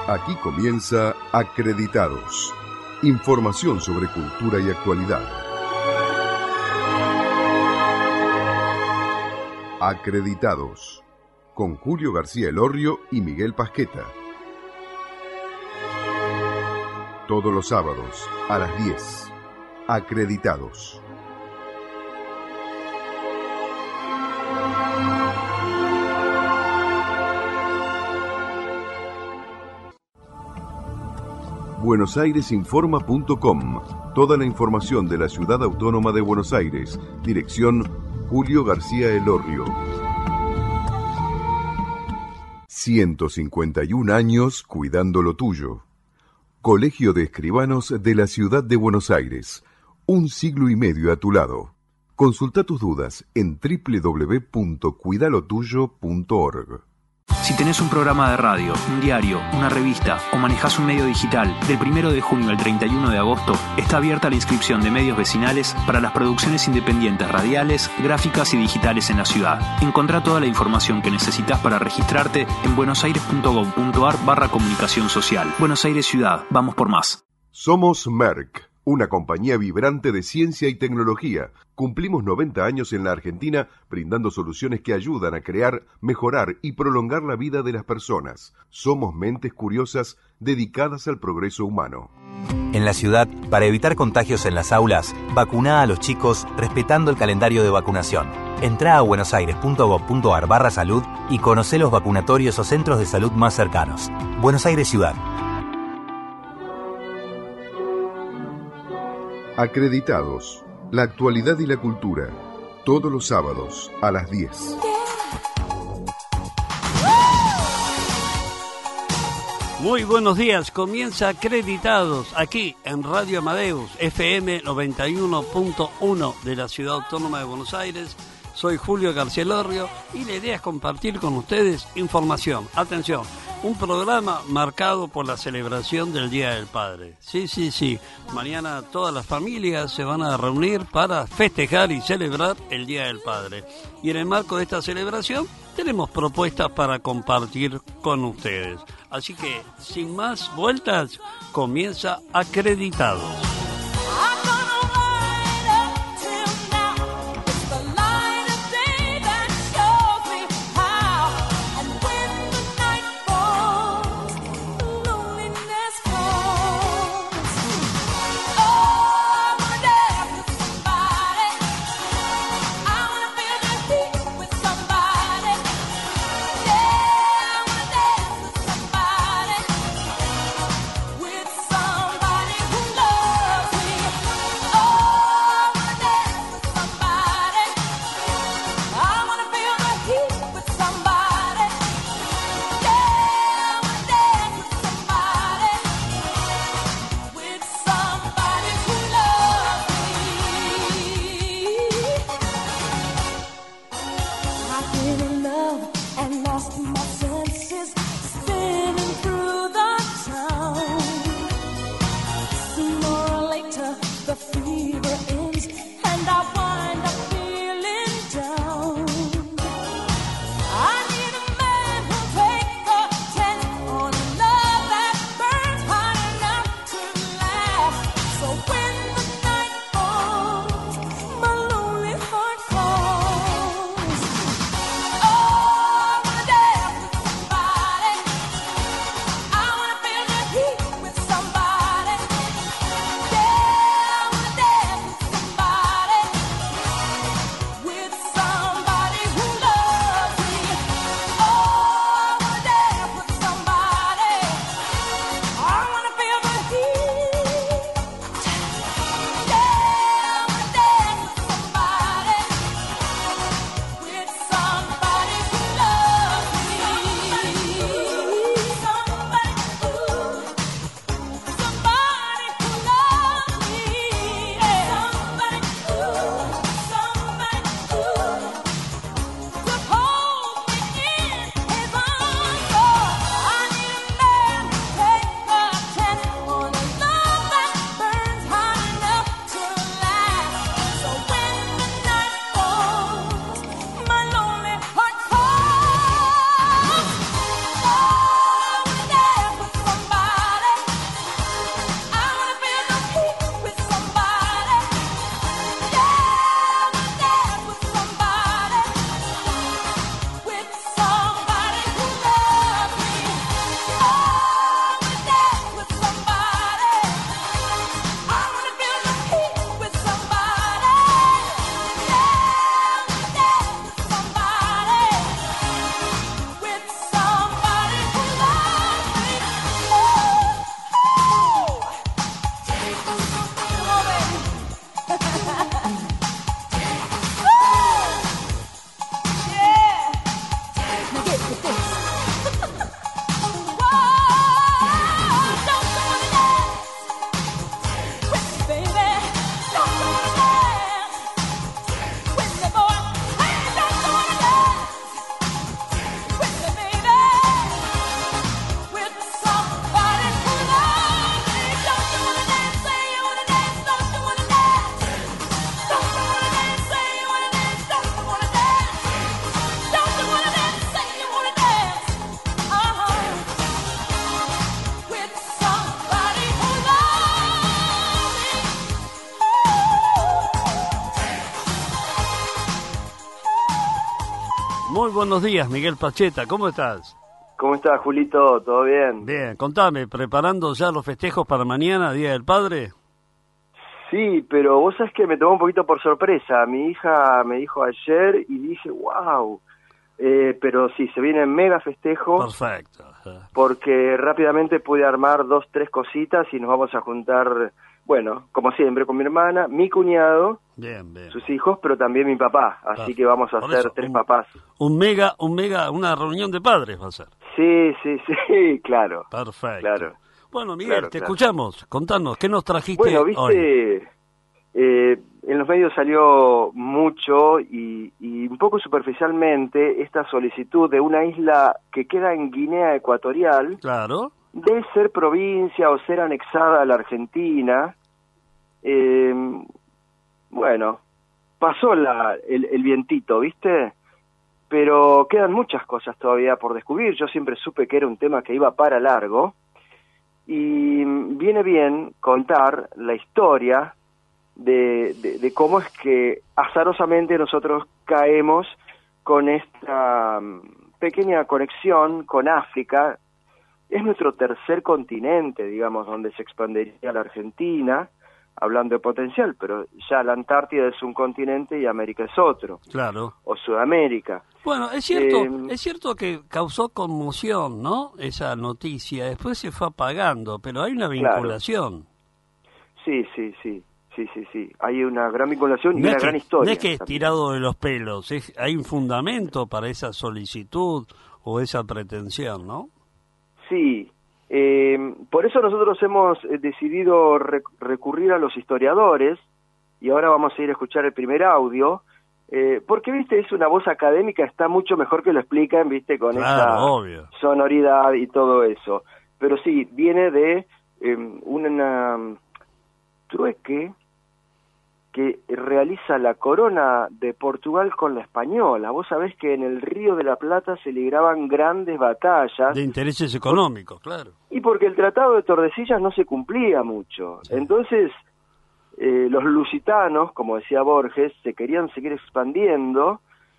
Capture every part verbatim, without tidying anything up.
Aquí comienza Acreditados. Información sobre cultura y actualidad. Acreditados. Con Julio García Elorrio y Miguel Pasqueta. Todos los sábados a las diez. Acreditados. buenos aires informa punto com. Toda la información de la Ciudad Autónoma de Buenos Aires. Dirección Julio García Elorrio. ciento cincuenta y un años cuidando lo tuyo. Colegio de Escribanos de la Ciudad de Buenos Aires. Un siglo y medio a tu lado. Consulta tus dudas en doble u doble u doble u punto cuidalotuyo punto org. Si tenés un programa de radio, un diario, una revista o manejás un medio digital, del primero de junio al treinta y uno de agosto está abierta la inscripción de medios vecinales para las producciones independientes radiales, gráficas y digitales en la ciudad. Encontrá toda la información que necesitas para registrarte en buenosaires.gov.ar barra comunicación social. Buenos Aires Ciudad, vamos por más. Somos Merck, una compañía vibrante de ciencia y tecnología. Cumplimos noventa años en la Argentina brindando soluciones que ayudan a crear, mejorar y prolongar la vida de las personas. Somos mentes curiosas dedicadas al progreso humano. En la ciudad, para evitar contagios en las aulas, vacuná a los chicos respetando el calendario de vacunación. Entrá a buenosaires.gov.ar barra salud y conocé los vacunatorios o centros de salud más cercanos. Buenos Aires Ciudad. Acreditados. La actualidad y la cultura. Todos los sábados a las diez. Muy buenos días. Comienza Acreditados aquí en Radio Amadeus, F M noventa y uno punto uno de la Ciudad Autónoma de Buenos Aires. Soy Julio García Elorrio y la idea es compartir con ustedes información. Atención, un programa marcado por la celebración del Día del Padre. Sí, sí, sí. Mañana todas las familias se van a reunir para festejar y celebrar el Día del Padre. Y en el marco de esta celebración tenemos propuestas para compartir con ustedes. Así que, sin más vueltas, comienza Acreditados. Muy buenos días, Miguel Pacheta, ¿cómo estás? ¿Cómo estás, Julito? ¿Todo bien? Bien, contame, ¿preparando ya los festejos para mañana, Día del Padre? Sí, pero vos sabés que me tomó un poquito por sorpresa. Mi hija me dijo ayer y dije, wow. Eh, pero sí, se viene mega festejo. Perfecto. Porque rápidamente pude armar dos, tres cositas y nos vamos a juntar, bueno, como siempre, con mi hermana, mi cuñado, bien, bien. sus hijos, pero también mi papá. Así Perfecto. Que vamos a Por hacer eso, tres un, papás. Un mega, un mega, una reunión de padres va a ser. Sí, sí, sí, claro. Perfecto. Claro. Bueno, Miguel, claro, te claro. escuchamos. Contanos, ¿qué nos trajiste Bueno, viste, hoy? Eh, en los medios salió mucho y, y un poco superficialmente esta solicitud de una isla que queda en Guinea Ecuatorial, claro, de ser provincia o ser anexada a la Argentina. Eh, bueno, pasó la, el, el vientito, ¿viste? Pero quedan muchas cosas todavía por descubrir. Yo siempre supe que era un tema que iba para largo y viene bien contar la historia De, de, de cómo es que azarosamente nosotros caemos con esta um, pequeña conexión con África. Es nuestro tercer continente, digamos, donde se expandiría la Argentina, hablando de potencial, pero ya la Antártida es un continente y América es otro. Claro. O Sudamérica. Bueno, es cierto, eh, es cierto que causó conmoción, ¿no? Esa noticia, después se fue apagando, pero hay una vinculación. Claro. Sí, sí, sí. Sí, sí, sí. Hay una gran vinculación y no una que, gran historia. No es que es también. tirado de los pelos, es, hay un fundamento para esa solicitud o esa pretensión, ¿no? Sí. Eh, por eso nosotros hemos eh, decidido rec recurrir a los historiadores, y ahora vamos a ir a escuchar el primer audio, eh, porque, viste, es una voz académica, está mucho mejor que lo explican, viste, con claro, esa obvio. sonoridad y todo eso. Pero sí, viene de eh, una trueque que realiza la corona de Portugal con la española. Vos sabés que en el Río de la Plata se libraban grandes batallas. De intereses económicos, claro. Y porque el Tratado de Tordesillas no se cumplía mucho. Sí. Entonces, eh, los lusitanos, como decía Borges, se querían seguir expandiendo.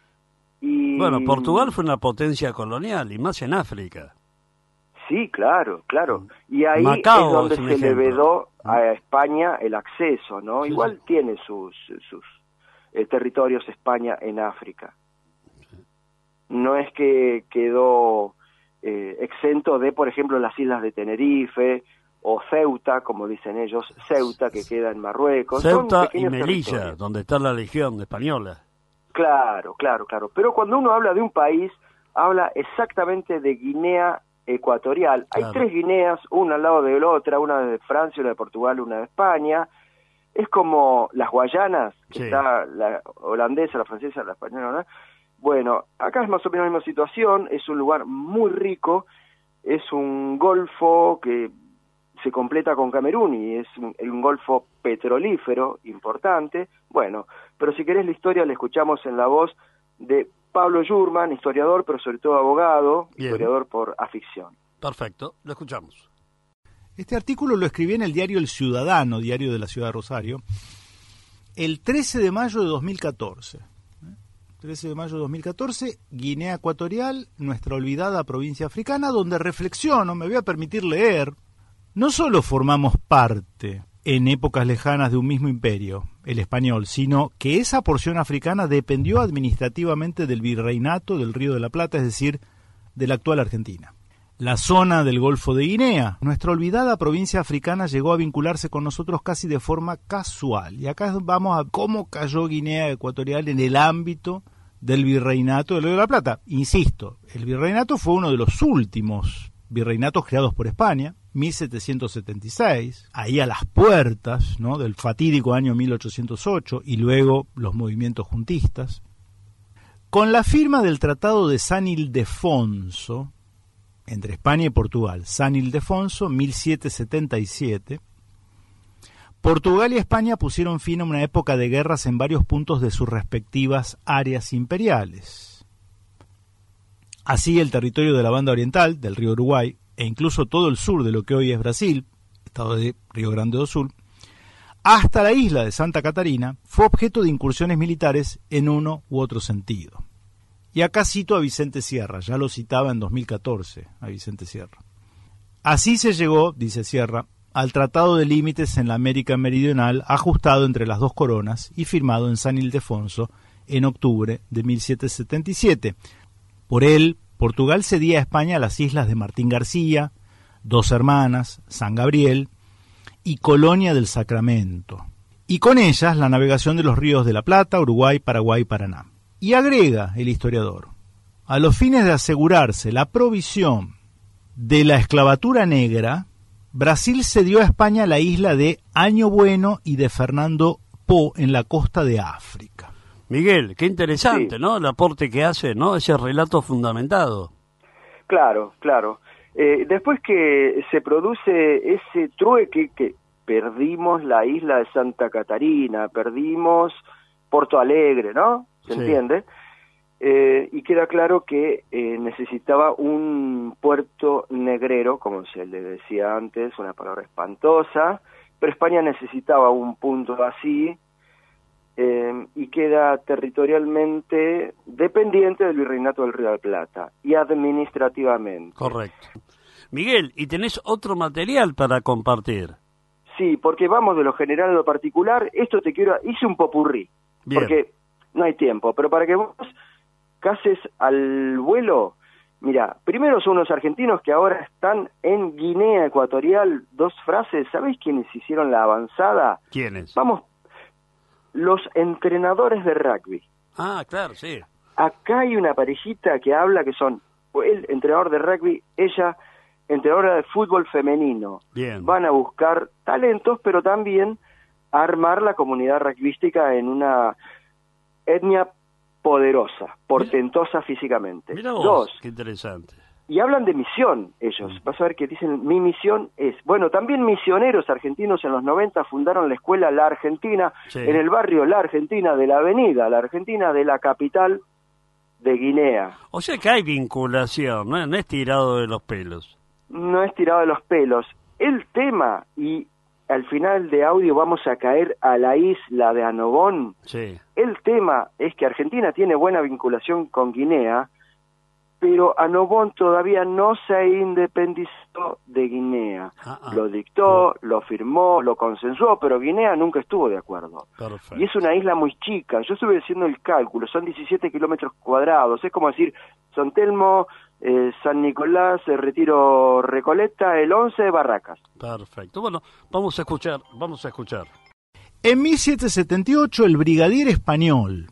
Y bueno, Portugal fue una potencia colonial, y más en África. Sí, claro, claro. Y ahí Macao es donde es un se ejemplo. le vedó a España el acceso, ¿no? Sí, Igual sí. tiene sus, sus eh, territorios España en África. No es que quedó eh, exento de, por ejemplo, las islas de Tenerife o Ceuta, como dicen ellos, Ceuta, que queda en Marruecos. Ceuta Son y Melilla, territorios. donde está la Legión española. Claro, claro, claro. Pero cuando uno habla de un país, habla exactamente de Guinea Ecuatorial. Hay claro. tres Guineas, una al lado de la otra, una de Francia, una de Portugal, una de España. Es como las Guayanas, que sí. está la holandesa, la francesa, la española, ¿no? Bueno, acá es más o menos la misma situación, es un lugar muy rico, es un golfo que se completa con Camerún y es un, un golfo petrolífero importante. Bueno, pero si querés la historia la escuchamos en la voz de Pablo Jurman, historiador, pero sobre todo abogado, Bien. historiador por afición. Perfecto, lo escuchamos. Este artículo lo escribí en el diario El Ciudadano, diario de la ciudad de Rosario, el trece de mayo de dos mil catorce. trece de mayo de dos mil catorce, Guinea Ecuatorial, nuestra olvidada provincia africana, donde reflexiono, me voy a permitir leer, no solo formamos parte en épocas lejanas de un mismo imperio, el español, sino que esa porción africana dependió administrativamente del virreinato del Río de la Plata, es decir, de la actual Argentina. La zona del Golfo de Guinea, nuestra olvidada provincia africana, llegó a vincularse con nosotros casi de forma casual. Y acá vamos a cómo cayó Guinea Ecuatorial en el ámbito del virreinato del Río de la Plata. Insisto, el virreinato fue uno de los últimos virreinatos creados por España, mil setecientos setenta y seis, ahí a las puertas, ¿no?, del fatídico año mil ochocientos ocho, y luego los movimientos juntistas. Con la firma del Tratado de San Ildefonso, entre España y Portugal, San Ildefonso, mil setecientos setenta y siete, Portugal y España pusieron fin a una época de guerras en varios puntos de sus respectivas áreas imperiales. Así, el territorio de la banda oriental, del río Uruguay, e incluso todo el sur de lo que hoy es Brasil, estado de Río Grande do Sul, hasta la isla de Santa Catarina, fue objeto de incursiones militares en uno u otro sentido. Y acá cito a Vicente Sierra, ya lo citaba en dos mil catorce a Vicente Sierra. Así se llegó, dice Sierra, al Tratado de Límites en la América Meridional, ajustado entre las dos coronas y firmado en San Ildefonso en octubre de mil setecientos setenta y siete. Por él, Portugal cedía a España las islas de Martín García, Dos Hermanas, San Gabriel y Colonia del Sacramento, y con ellas la navegación de los ríos de la Plata, Uruguay, Paraguay y Paraná. Y agrega el historiador, a los fines de asegurarse la provisión de la esclavatura negra, Brasil cedió a España la isla de Año Bueno y de Fernando Po en la costa de África. Miguel, qué interesante, Sí. ¿no? El aporte que hace, ¿no? Ese relato fundamentado. Claro, claro. Eh, después que se produce ese trueque, que perdimos la isla de Santa Catarina, perdimos Porto Alegre, ¿no? ¿Se Sí. entiende? Eh, y queda claro que eh, necesitaba un puerto negrero, como se le decía antes, una palabra espantosa, pero España necesitaba un punto así, eh, y queda territorialmente dependiente del Virreinato del Río de la Plata, y administrativamente. Correcto. Miguel, ¿y tenés otro material para compartir? Sí, porque vamos de lo general a lo particular. Esto te quiero... Hice un popurrí, Bien. porque no hay tiempo, pero para que vos cases al vuelo... Mira, primero son unos argentinos que ahora están en Guinea Ecuatorial. Dos frases, ¿sabéis quiénes hicieron la avanzada? ¿Quiénes? Vamos, los entrenadores de rugby. Ah, claro, sí. Acá hay una parejita que habla que son el entrenador de rugby, ella entrenadora de fútbol femenino. Bien. Van a buscar talentos, pero también a armar la comunidad rugbyística en una etnia poderosa, portentosa físicamente. Mira vos, Dos, qué interesante. y hablan de misión ellos. Vas a ver que dicen, mi misión es... Bueno, también misioneros argentinos en los noventa fundaron la escuela La Argentina, Sí. en el barrio La Argentina de la avenida, La Argentina de la capital de Guinea. O sea que hay vinculación, ¿no? No es tirado de los pelos. No es tirado de los pelos. El tema, y al final de audio vamos a caer a la isla de Annobón, Sí. el tema es que Argentina tiene buena vinculación con Guinea, pero Annobón todavía no se independizó de Guinea. Ah, ah. Lo dictó, lo firmó, lo consensuó, pero Guinea nunca estuvo de acuerdo. Perfecto. Y es una isla muy chica. Yo estuve haciendo el cálculo, son diecisiete kilómetros cuadrados. Es como decir, San Telmo, eh, San Nicolás, eh, Retiro Recoleta, el once, Barracas. Perfecto. Bueno, vamos a escuchar, vamos a escuchar. En mil setecientos setenta y ocho, el brigadier español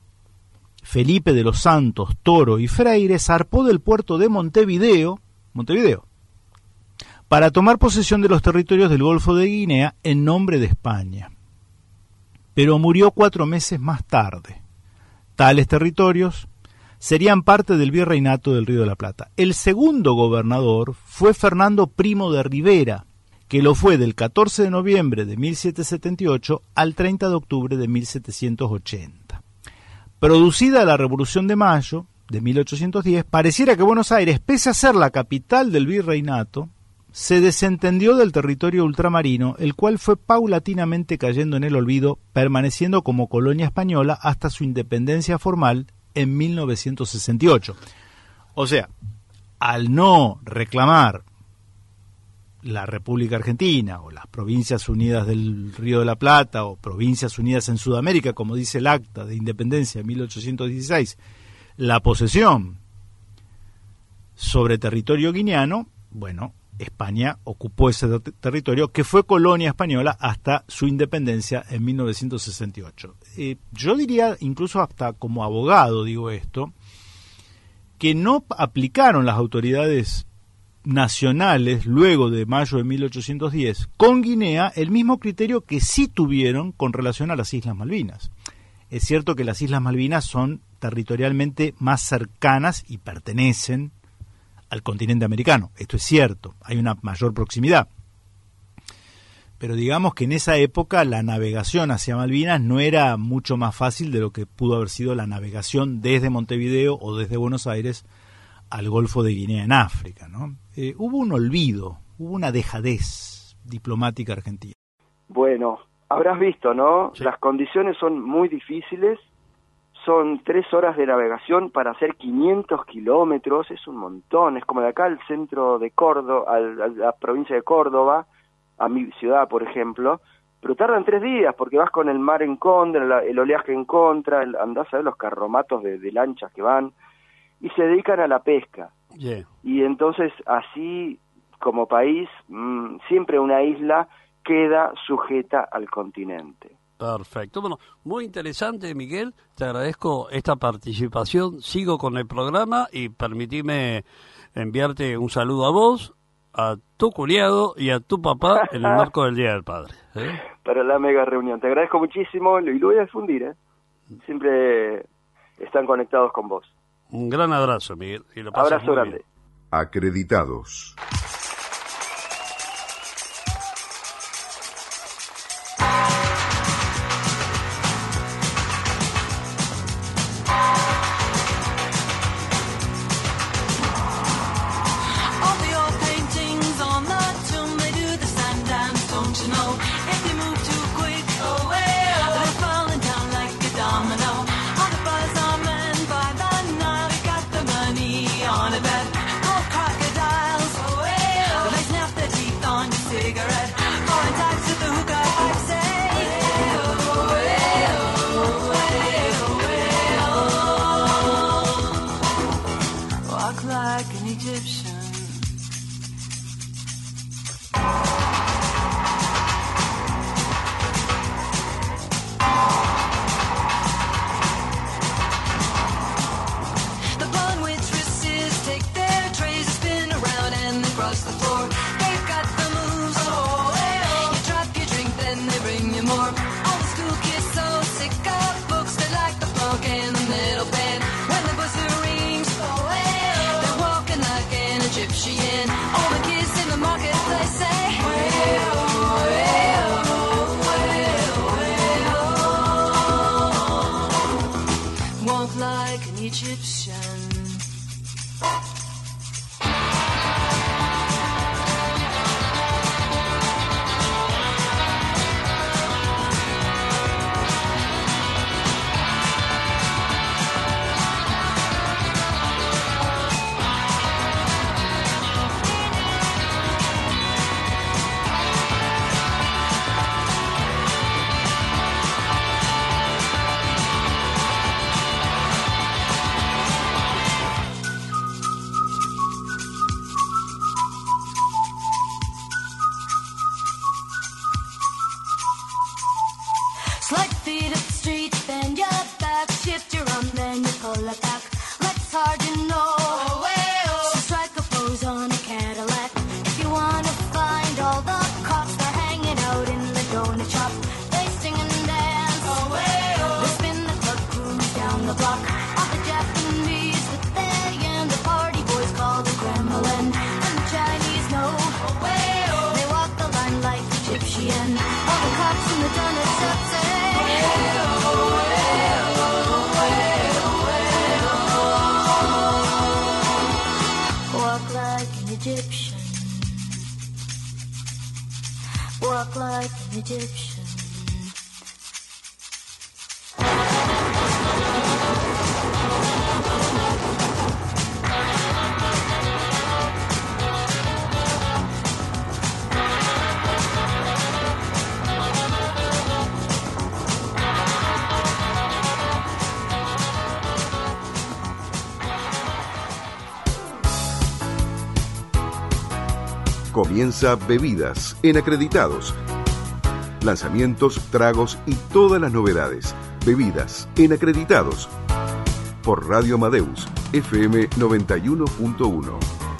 Felipe de los Santos, Toro y Freire zarpó del puerto de Montevideo, Montevideo, para tomar posesión de los territorios del Golfo de Guinea en nombre de España. Pero murió cuatro meses más tarde. Tales territorios serían parte del virreinato del Río de la Plata. El segundo gobernador fue Fernando Primo de Rivera, que lo fue del catorce de noviembre de mil setecientos setenta y ocho al treinta de octubre de mil setecientos ochenta. Producida la Revolución de Mayo de mil ochocientos diez, pareciera que Buenos Aires, pese a ser la capital del virreinato, se desentendió del territorio ultramarino, el cual fue paulatinamente cayendo en el olvido, permaneciendo como colonia española hasta su independencia formal en mil novecientos sesenta y ocho. O sea, al no reclamar la República Argentina o las Provincias Unidas del Río de la Plata o Provincias Unidas en Sudamérica, como dice el Acta de Independencia de mil ochocientos dieciséis, la posesión sobre territorio guineano, bueno, España ocupó ese ter- territorio que fue colonia española hasta su independencia en mil novecientos sesenta y ocho. Eh, yo diría, incluso hasta como abogado digo esto, que no aplicaron las autoridades nacionales luego de mayo de mil ochocientos diez con Guinea el mismo criterio que sí tuvieron con relación a las Islas Malvinas. Es cierto que las Islas Malvinas son territorialmente más cercanas y pertenecen al continente americano, esto es cierto, hay una mayor proximidad. Pero digamos que en esa época la navegación hacia Malvinas no era mucho más fácil de lo que pudo haber sido la navegación desde Montevideo o desde Buenos Aires al Golfo de Guinea en África, ¿no? Eh, hubo un olvido, hubo una dejadez diplomática argentina. Bueno, habrás visto, ¿no? Sí. Las condiciones son muy difíciles, son tres horas de navegación para hacer quinientos kilómetros, es un montón, es como de acá al centro de Córdoba, a la provincia de Córdoba, a mi ciudad, por ejemplo, pero tardan tres días porque vas con el mar en contra, el oleaje en contra, el, andás a ver los carromatos de, de lanchas que van, y se dedican a la pesca. Yeah. Y entonces así, como país, mmm, siempre una isla queda sujeta al continente. Perfecto. Bueno, muy interesante, Miguel. Te agradezco esta participación. Sigo con el programa y permitime enviarte un saludo a vos, a tu cuñado y a tu papá en el marco del Día del Padre. ¿eh? Para la mega reunión. Te agradezco muchísimo y lo voy a difundir. ¿eh? Siempre están conectados con vos. Un gran abrazo, Miguel. Y lo pases abrazo muy grande. bien. Acreditados. Comienza Bebidas en Acreditados. Lanzamientos, tragos y todas las novedades. Bebidas en Acreditados. Por Radio Amadeus, F M noventa y uno punto uno.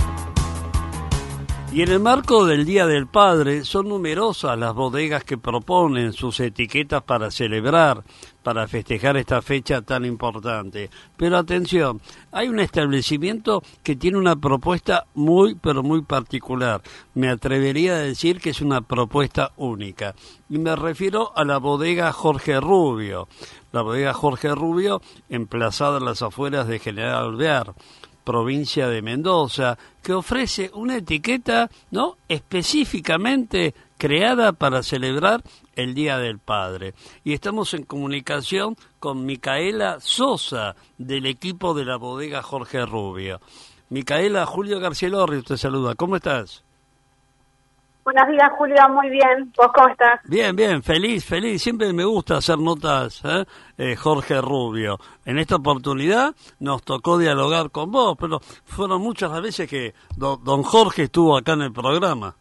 Y en el marco del Día del Padre son numerosas las bodegas que proponen sus etiquetas para celebrar, para festejar esta fecha tan importante. Pero atención, hay un establecimiento que tiene una propuesta muy, pero muy particular. Me atrevería a decir que es una propuesta única. Y me refiero a la bodega Jorge Rubio. La bodega Jorge Rubio, emplazada en las afueras de General Alvear, provincia de Mendoza, que ofrece una etiqueta, ¿no?, específicamente creada para celebrar el Día del Padre. Y estamos en comunicación con Micaela Sosa, del equipo de la bodega Jorge Rubio. Micaela, Julio Garcielorri te saluda. ¿Cómo estás? Buenos días, Julio. Muy bien. ¿Vos cómo estás? Bien, bien. Feliz, feliz. Siempre me gusta hacer notas, ¿eh? Eh, Jorge Rubio. En esta oportunidad nos tocó dialogar con vos, pero fueron muchas las veces que do, don Jorge estuvo acá en el programa.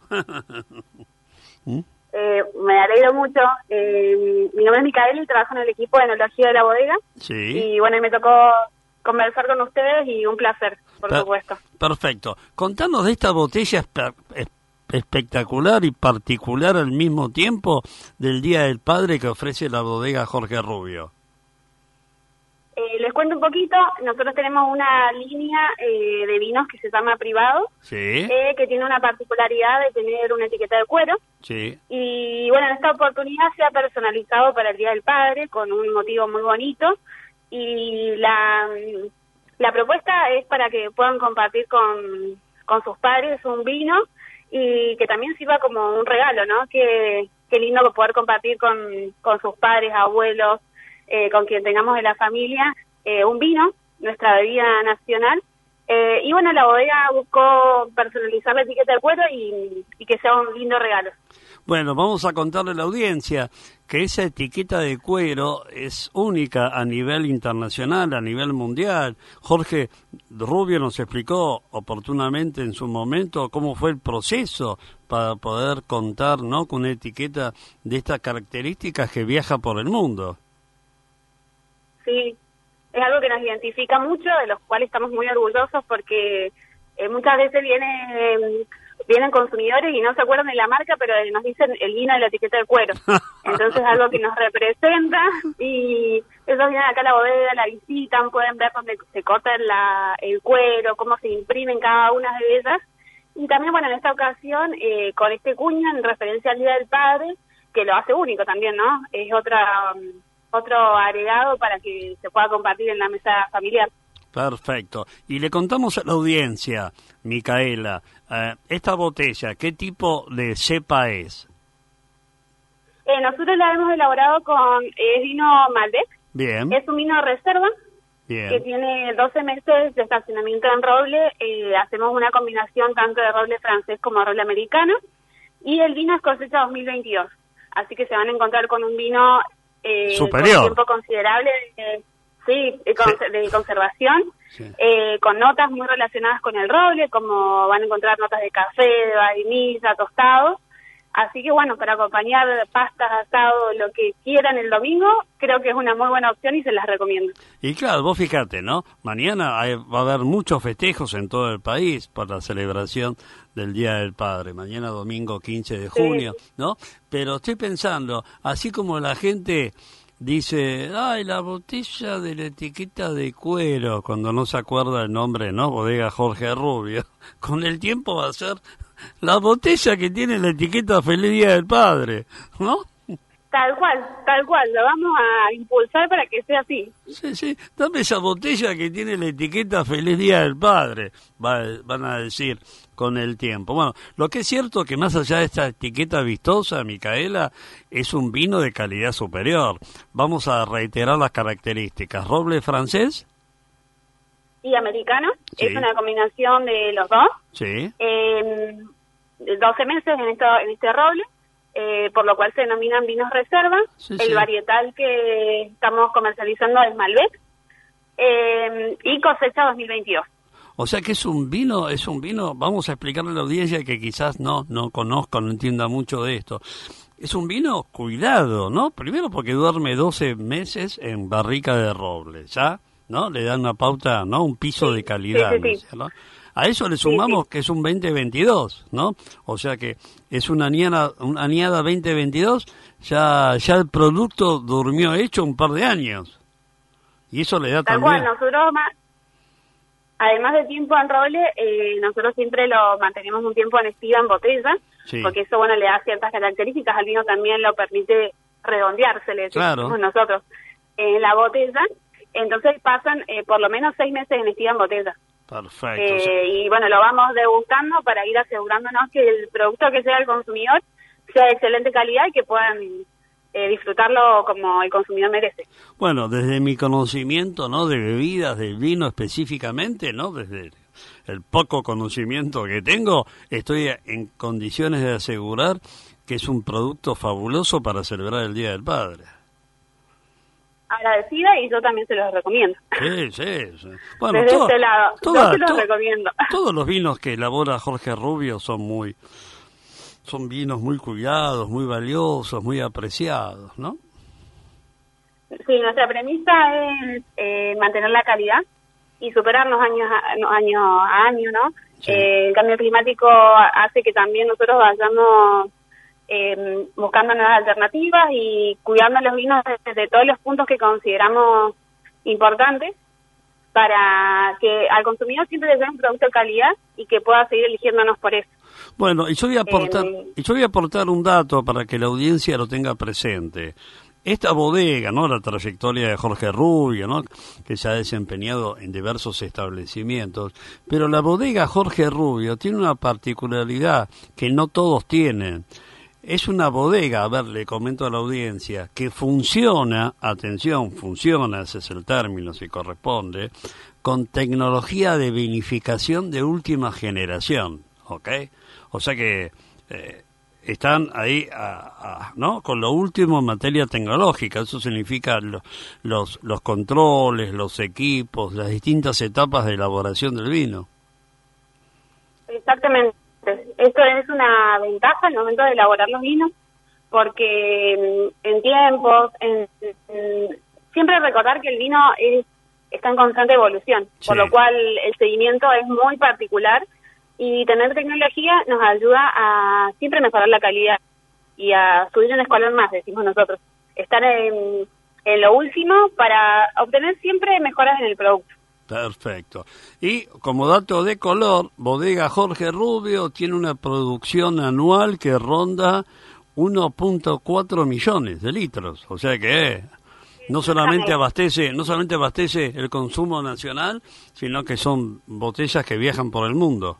¿Mm? eh, me alegro mucho. Eh, mi nombre es Micaela y trabajo en el equipo de enología de la bodega. Sí. Y bueno, me tocó conversar con ustedes y un placer, por per supuesto. Perfecto. Contanos de esta botella espectacular y particular al mismo tiempo del Día del Padre que ofrece la bodega Jorge Rubio. Eh, les cuento un poquito. Nosotros tenemos una línea eh, de vinos que se llama Privado, sí. eh, que tiene una particularidad de tener una etiqueta de cuero. Sí. Y bueno, en esta oportunidad se ha personalizado para el Día del Padre con un motivo muy bonito. Y la, la propuesta es para que puedan compartir con, con sus padres un vino y que también sirva como un regalo, ¿no? Qué, qué lindo poder compartir con, con sus padres, abuelos, eh, con quien tengamos en la familia, eh, un vino, nuestra bebida nacional. Eh, y bueno, la bodega buscó personalizar la etiqueta de cuero y, y que sea un lindo regalo. Bueno, vamos a contarle a la audiencia que esa etiqueta de cuero es única a nivel internacional, a nivel mundial. Jorge Rubio nos explicó oportunamente en su momento cómo fue el proceso para poder contar, ¿no?, con una etiqueta de estas características que viaja por el mundo. Sí, es algo que nos identifica mucho, de los cuales estamos muy orgullosos porque eh, muchas veces viene... Eh, vienen consumidores y no se acuerdan de la marca, pero nos dicen el vino de la etiqueta de cuero. Entonces es algo que nos representa y ellos vienen acá a la bodega, la visitan, pueden ver dónde se corta la, el cuero, cómo se imprimen cada una de ellas. Y también, bueno, en esta ocasión, eh, con este cuño en referencia al Día del Padre, que lo hace único también, ¿no? Es otra um, otro agregado para que se pueda compartir en la mesa familiar. Perfecto. Y le contamos a la audiencia, Micaela, eh, esta botella, ¿qué tipo de cepa es? Eh, nosotros la hemos elaborado con eh, vino Malbec. Bien. Es un vino reserva. Bien. Que tiene doce meses de estacionamiento en roble. Eh, hacemos una combinación tanto de roble francés como roble americano. Y el vino es cosecha dos mil veintidós. Así que se van a encontrar con un vino eh, superior, con tiempo considerable de... Sí, de, sí. de conservación, sí. eh, con notas muy relacionadas con el roble, como van a encontrar notas de café, de vainilla, tostado. Así que bueno, para acompañar pastas, asado, lo que quieran el domingo, creo que es una muy buena opción y se las recomiendo. Y claro, vos fíjate, ¿no? Mañana hay, va a haber muchos festejos en todo el país por la celebración del Día del Padre, mañana domingo quince de junio, sí. ¿no? Pero estoy pensando, así como la gente... dice, ay, la botella de la etiqueta de cuero, cuando no se acuerda el nombre, ¿no? Bodega Jorge Rubio. Con el tiempo va a ser la botella que tiene la etiqueta Feliz Día del Padre, ¿no? Tal cual, tal cual, lo vamos a impulsar para que sea así. Sí, sí, dame esa botella que tiene la etiqueta Feliz Día del Padre, va, van a decir con el tiempo. Bueno, lo que es cierto que más allá de esta etiqueta vistosa, Micaela, es un vino de calidad superior. Vamos a reiterar las características. Roble francés. Y americano, sí. Es una combinación de los dos. Sí. Eh, doce meses en, esto, en este roble. Eh, por lo cual se denominan vinos reserva. Sí, el sí. varietal que estamos comercializando es Malbec eh, y cosecha dos mil veintidós. O sea que es un vino, es un vino, vamos a explicarle a la audiencia que quizás no, no conozca, no entienda mucho de esto. Es un vino cuidado, ¿no? Primero porque duerme doce meses en barrica de roble, ¿ya? ¿No? Le dan una pauta, ¿no? Un piso sí, de calidad, sí, sí, sí. ¿no? A eso le sumamos sí, sí. que es un veinte veintidós, ¿no? O sea que es una añada, una añada veinte veintidós, ya ya el producto durmió hecho un par de años. Y eso le da Tal también... cual, nosotros, además de tiempo en roble, eh, nosotros siempre lo mantenemos un tiempo en estiva en botella, sí. porque eso, bueno, le da ciertas características, al vino también lo permite redondearse, le decimos claro. nosotros, en eh, la botella. Entonces pasan eh, por lo menos seis meses en estiva en botella. Perfecto. Eh, y bueno, lo vamos degustando para ir asegurándonos que el producto que sea al consumidor sea de excelente calidad y que puedan eh, disfrutarlo como el consumidor merece. Bueno, desde mi conocimiento, ¿no?, de bebidas, del vino específicamente, ¿no?, desde el poco conocimiento que tengo, estoy en condiciones de asegurar que es un producto fabuloso para celebrar el Día del Padre. Agradecida, y yo también se los recomiendo. Sí, sí, sí. Bueno, desde todo, este lado, toda, yo se los to, recomiendo. Todos los vinos que elabora Jorge Rubio son muy, son vinos muy cuidados, muy valiosos, muy apreciados, ¿no? Sí, nuestra premisa es eh, mantener la calidad y superarnos años a, año a año, ¿no? Sí. Eh, el cambio climático hace que también nosotros vayamos eh, buscando nuevas alternativas y cuidando los vinos desde todos los puntos que consideramos importantes para que al consumidor siempre le dé un producto de calidad y que pueda seguir eligiéndonos por eso. Bueno, y yo voy a aportar, eh, y yo voy a aportar un dato para que la audiencia lo tenga presente. Esta bodega, ¿no?, la trayectoria de Jorge Rubio, ¿no?, que se ha desempeñado en diversos establecimientos, pero la bodega Jorge Rubio tiene una particularidad que no todos tienen. Es una bodega, a ver, le comento a la audiencia, que funciona, atención, funciona, ese es el término si corresponde, con tecnología de vinificación de última generación, ¿ok? O sea que eh, están ahí, a, a, ¿no?, con lo último en materia tecnológica. Eso significa lo, los, los controles, los equipos, las distintas etapas de elaboración del vino. Exactamente. Esto es una ventaja en el momento de elaborar los vinos, porque en tiempos, en, en, siempre recordar que el vino es, está en constante evolución, sí. Por lo cual el seguimiento es muy particular, y tener tecnología nos ayuda a siempre mejorar la calidad y a subir un escalón más, decimos nosotros. Estar en, en lo último para obtener siempre mejoras en el producto. Perfecto. Y como dato de color, Bodega Jorge Rubio tiene una producción anual que ronda uno punto cuatro millones de litros. O sea que no solamente abastece, no solamente abastece el consumo nacional, sino que son botellas que viajan por el mundo.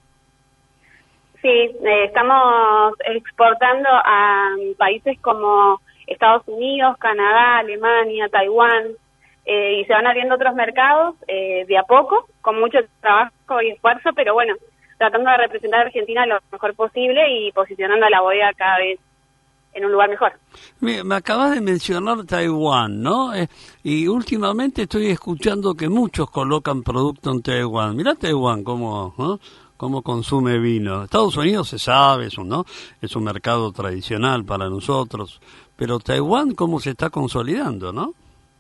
Sí, eh, estamos exportando a países como Estados Unidos, Canadá, Alemania, Taiwán. Eh, y se van abriendo otros mercados eh, de a poco, con mucho trabajo y esfuerzo, pero bueno, tratando de representar a Argentina lo mejor posible y posicionando a la bodega cada vez en un lugar mejor. Mira, me acabas de mencionar Taiwán, ¿no? Eh, y últimamente estoy escuchando que muchos colocan producto en Taiwán. Mirá Taiwán cómo, ¿no?, cómo consume vino. Estados Unidos se sabe, eso, ¿no?, es un mercado tradicional para nosotros, pero Taiwán cómo se está consolidando, ¿no?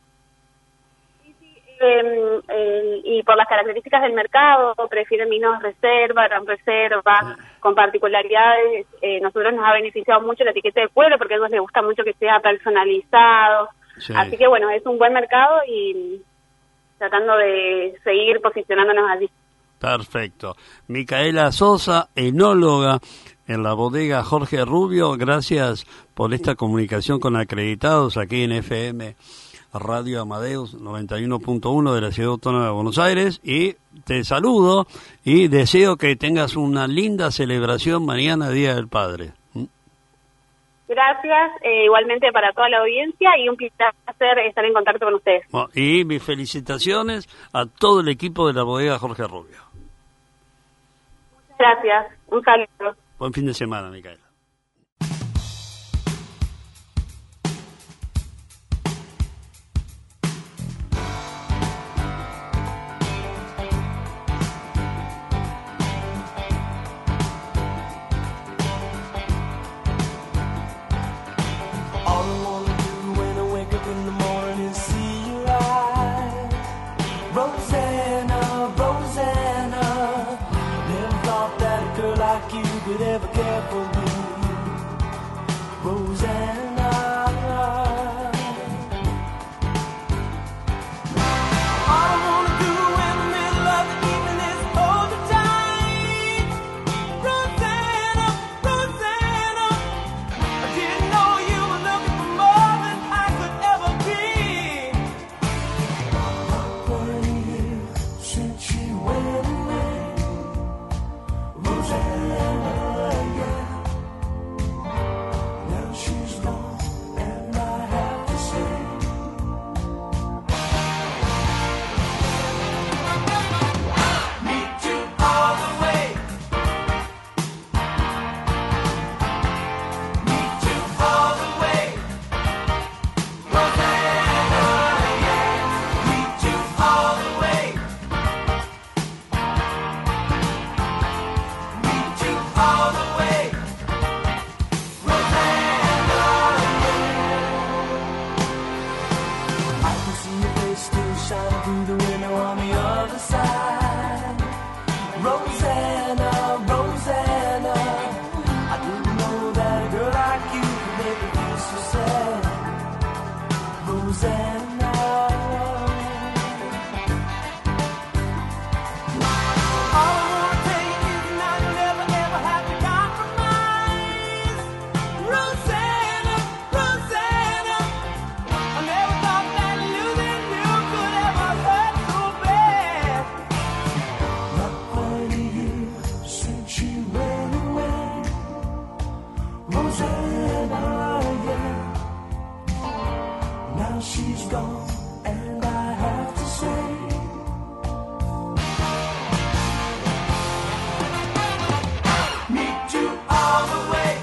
Eh, eh, y por las características del mercado, prefieren vinos reserva, gran reserva, con particularidades. Eh, nosotros nos ha beneficiado mucho la etiqueta de pueblo, porque a ellos les gusta mucho que sea personalizado. Sí. Así que bueno, es un buen mercado y tratando de seguir posicionándonos allí. Perfecto. Micaela Sosa, enóloga en la bodega Jorge Rubio, gracias por esta comunicación con acreditados aquí en F M Radio Amadeus noventa y uno punto uno de la Ciudad Autónoma de Buenos Aires, y te saludo y deseo que tengas una linda celebración mañana, Día del Padre. Gracias, eh, igualmente para toda la audiencia, y un placer estar en contacto con ustedes. Bueno, y mis felicitaciones a todo el equipo de la bodega Jorge Rubio. Muchas gracias, un saludo. Buen fin de semana, Micaela. all the way. Rosanna, yeah. I can see your face still shining through the window on the other side. Rosanna, Rosanna, I didn't know that a girl like you could make me feel so sad. Rosanna. She's gone, and I have to say, meet you all the way.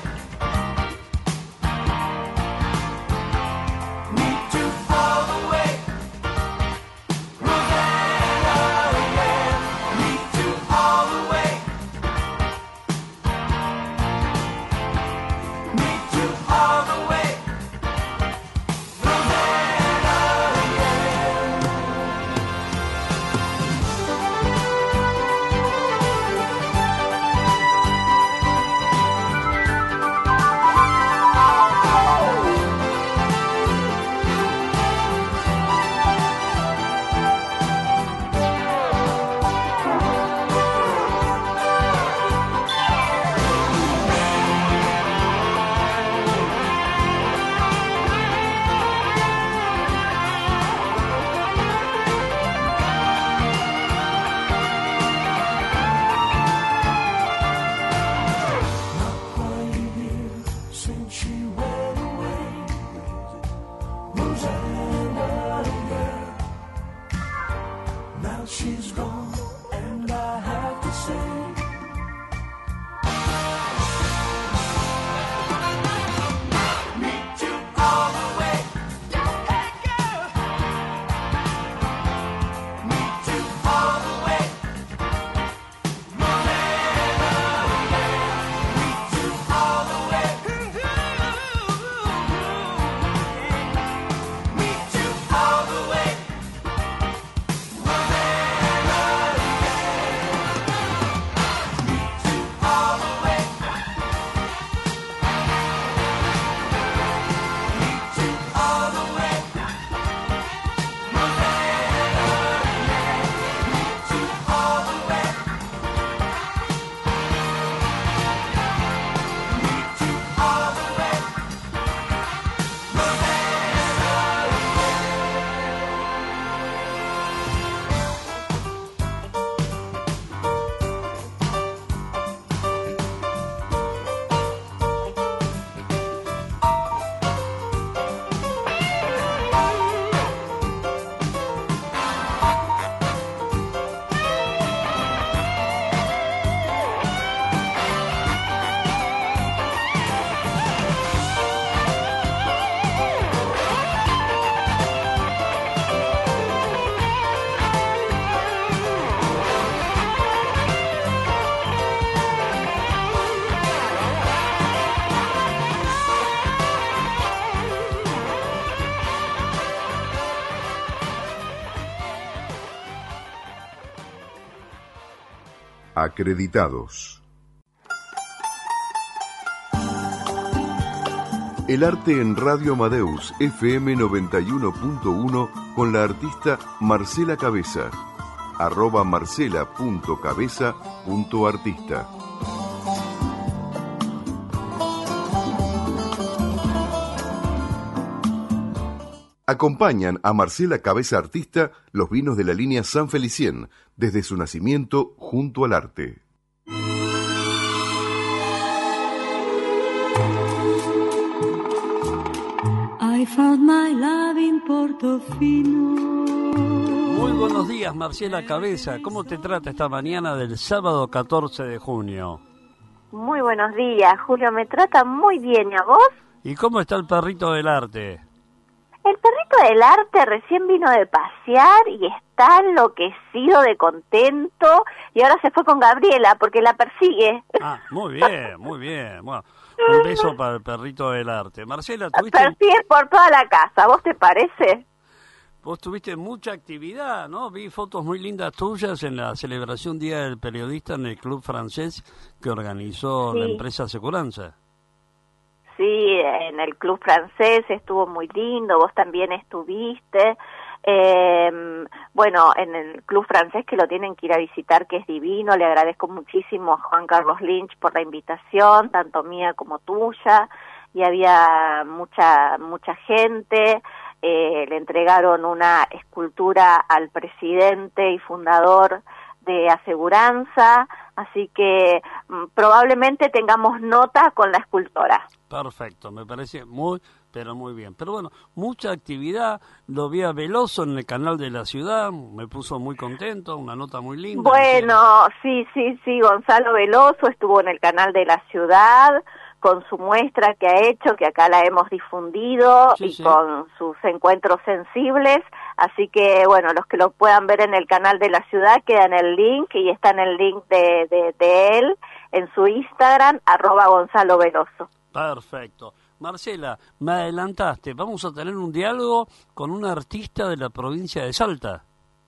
Meet you all the way. Rosanna, yeah. Meet you all the way. Meet you all the way. She's gone, and I have to say, meet you all the way. Hey girl, meet you all the way. Rosanna, yeah. Meet you all the way. Meet you all the way. Acreditados. El arte en Radio Amadeus F M noventa y uno punto uno con la artista Marcela Cabeza. Arroba marcela punto cabeza punto artista. Acompañan a Marcela Cabeza Artista los vinos de la línea San Felicien, desde su nacimiento junto al arte. I found my love in Portofino. Muy buenos días, Marcela Cabeza. ¿Cómo te trata esta mañana del sábado catorce de junio? Muy buenos días, Julio. Me trata muy bien. ¿Y a vos? ¿Y cómo está el perrito del arte? El perrito del arte recién vino de pasear y está enloquecido de contento y ahora se fue con Gabriela porque la persigue. Ah, muy bien, muy bien. Bueno, un beso para el perrito del arte. Marcela, tuviste... Persigue por toda la casa, ¿vos te parece? Vos tuviste mucha actividad, ¿no? Vi fotos muy lindas tuyas en la celebración Día del Periodista en el Club Francés que organizó Sí. la empresa Aseguranza. Sí, en el Club Francés estuvo muy lindo, vos también estuviste. Eh, bueno, en el Club Francés, que lo tienen que ir a visitar, que es divino, le agradezco muchísimo a Juan Carlos Lynch por la invitación, tanto mía como tuya, y había mucha mucha gente. Eh, le entregaron una escultura al presidente y fundador de Aseguranza, así que mm, probablemente tengamos nota con la escultora. Perfecto, me parece muy, pero muy bien. Pero bueno, mucha actividad, lo vi a Veloso en el canal de la ciudad, me puso muy contento, una nota muy linda. Bueno, sí, sí, sí, Gonzalo Veloso estuvo en el canal de la ciudad con su muestra que ha hecho, que acá la hemos difundido, Sí, y sí. con sus encuentros sensibles, así que bueno, los que lo puedan ver en el canal de la ciudad, queda en el link, y está en el link de, de, de él, en su Instagram, arroba Gonzalo Veloso. Perfecto. Marcela, me adelantaste, vamos a tener un diálogo con una artista de la provincia de Salta.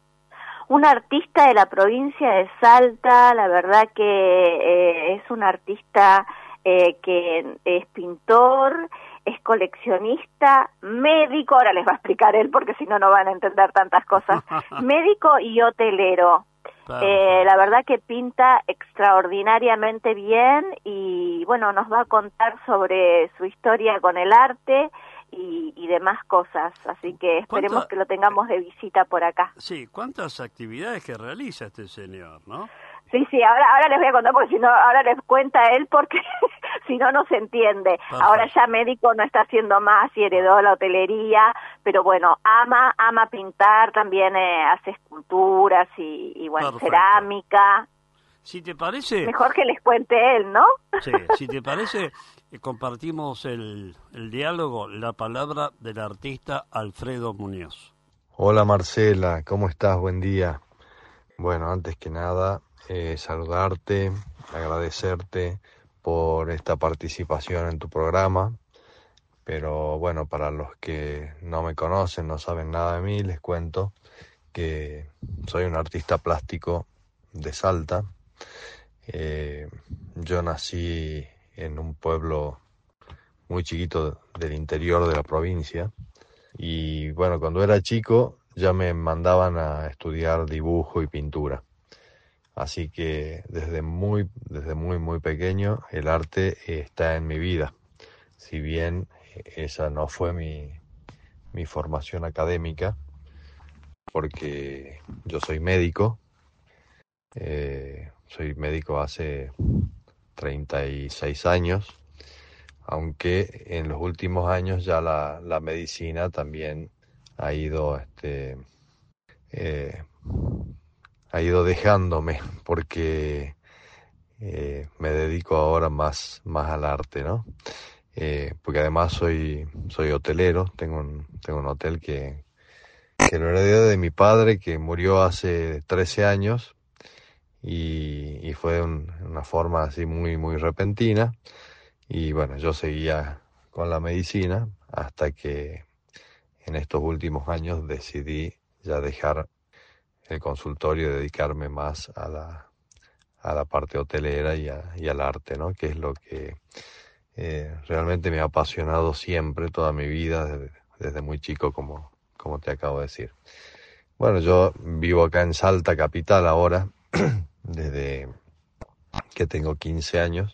Un artista de la provincia de Salta, la verdad que eh, es un artista eh, que es pintor, es coleccionista, médico, ahora les va a explicar él porque si no, no van a entender tantas cosas, médico y hotelero. Eh, la verdad que pinta extraordinariamente bien y bueno, nos va a contar sobre su historia con el arte y, y demás cosas, así que esperemos ¿Cuánta- que lo tengamos de visita por acá. Sí, cuántas actividades que realiza este señor, ¿no? Sí, sí, ahora ahora les voy a contar porque si no, ahora les cuenta él porque si no, no se entiende. Perfecto. Ahora ya médico no está haciendo más y heredó la hotelería, pero bueno, ama ama pintar, también eh, hace esculturas y, y bueno, Perfecto. cerámica. Si te parece... Mejor que les cuente él, ¿no? Sí, si te parece, eh, compartimos el, el diálogo, la palabra del artista Alfredo Muñoz. Hola Marcela, ¿cómo estás? Buen día. Bueno, antes que nada, eh, saludarte, agradecerte por esta participación en tu programa, pero bueno, para los que no me conocen, no saben nada de mí, les cuento que soy un artista plástico de Salta. Eh, yo nací en un pueblo muy chiquito del interior de la provincia y bueno, cuando era chico ya me mandaban a estudiar dibujo y pintura. Así que desde muy, desde muy, muy pequeño el arte está en mi vida. Si bien esa no fue mi, mi formación académica, porque yo soy médico, eh, soy médico hace treinta y seis años, aunque en los últimos años ya la, la medicina también ha ido este eh, ha ido dejándome porque eh, me dedico ahora más más al arte, ¿no? Eh, porque además soy soy hotelero, tengo un tengo un hotel que que lo heredé de mi padre, que murió hace trece años y, y fue un, una forma así muy muy repentina. Y bueno, yo seguía con la medicina hasta que en estos últimos años decidí ya dejar el consultorio y dedicarme más a la, a la parte hotelera y, a, y al arte, ¿no? Que es lo que eh, realmente me ha apasionado siempre, toda mi vida, desde, desde muy chico, como, como te acabo de decir. Bueno, yo vivo acá en Salta capital ahora, desde que tengo quince años.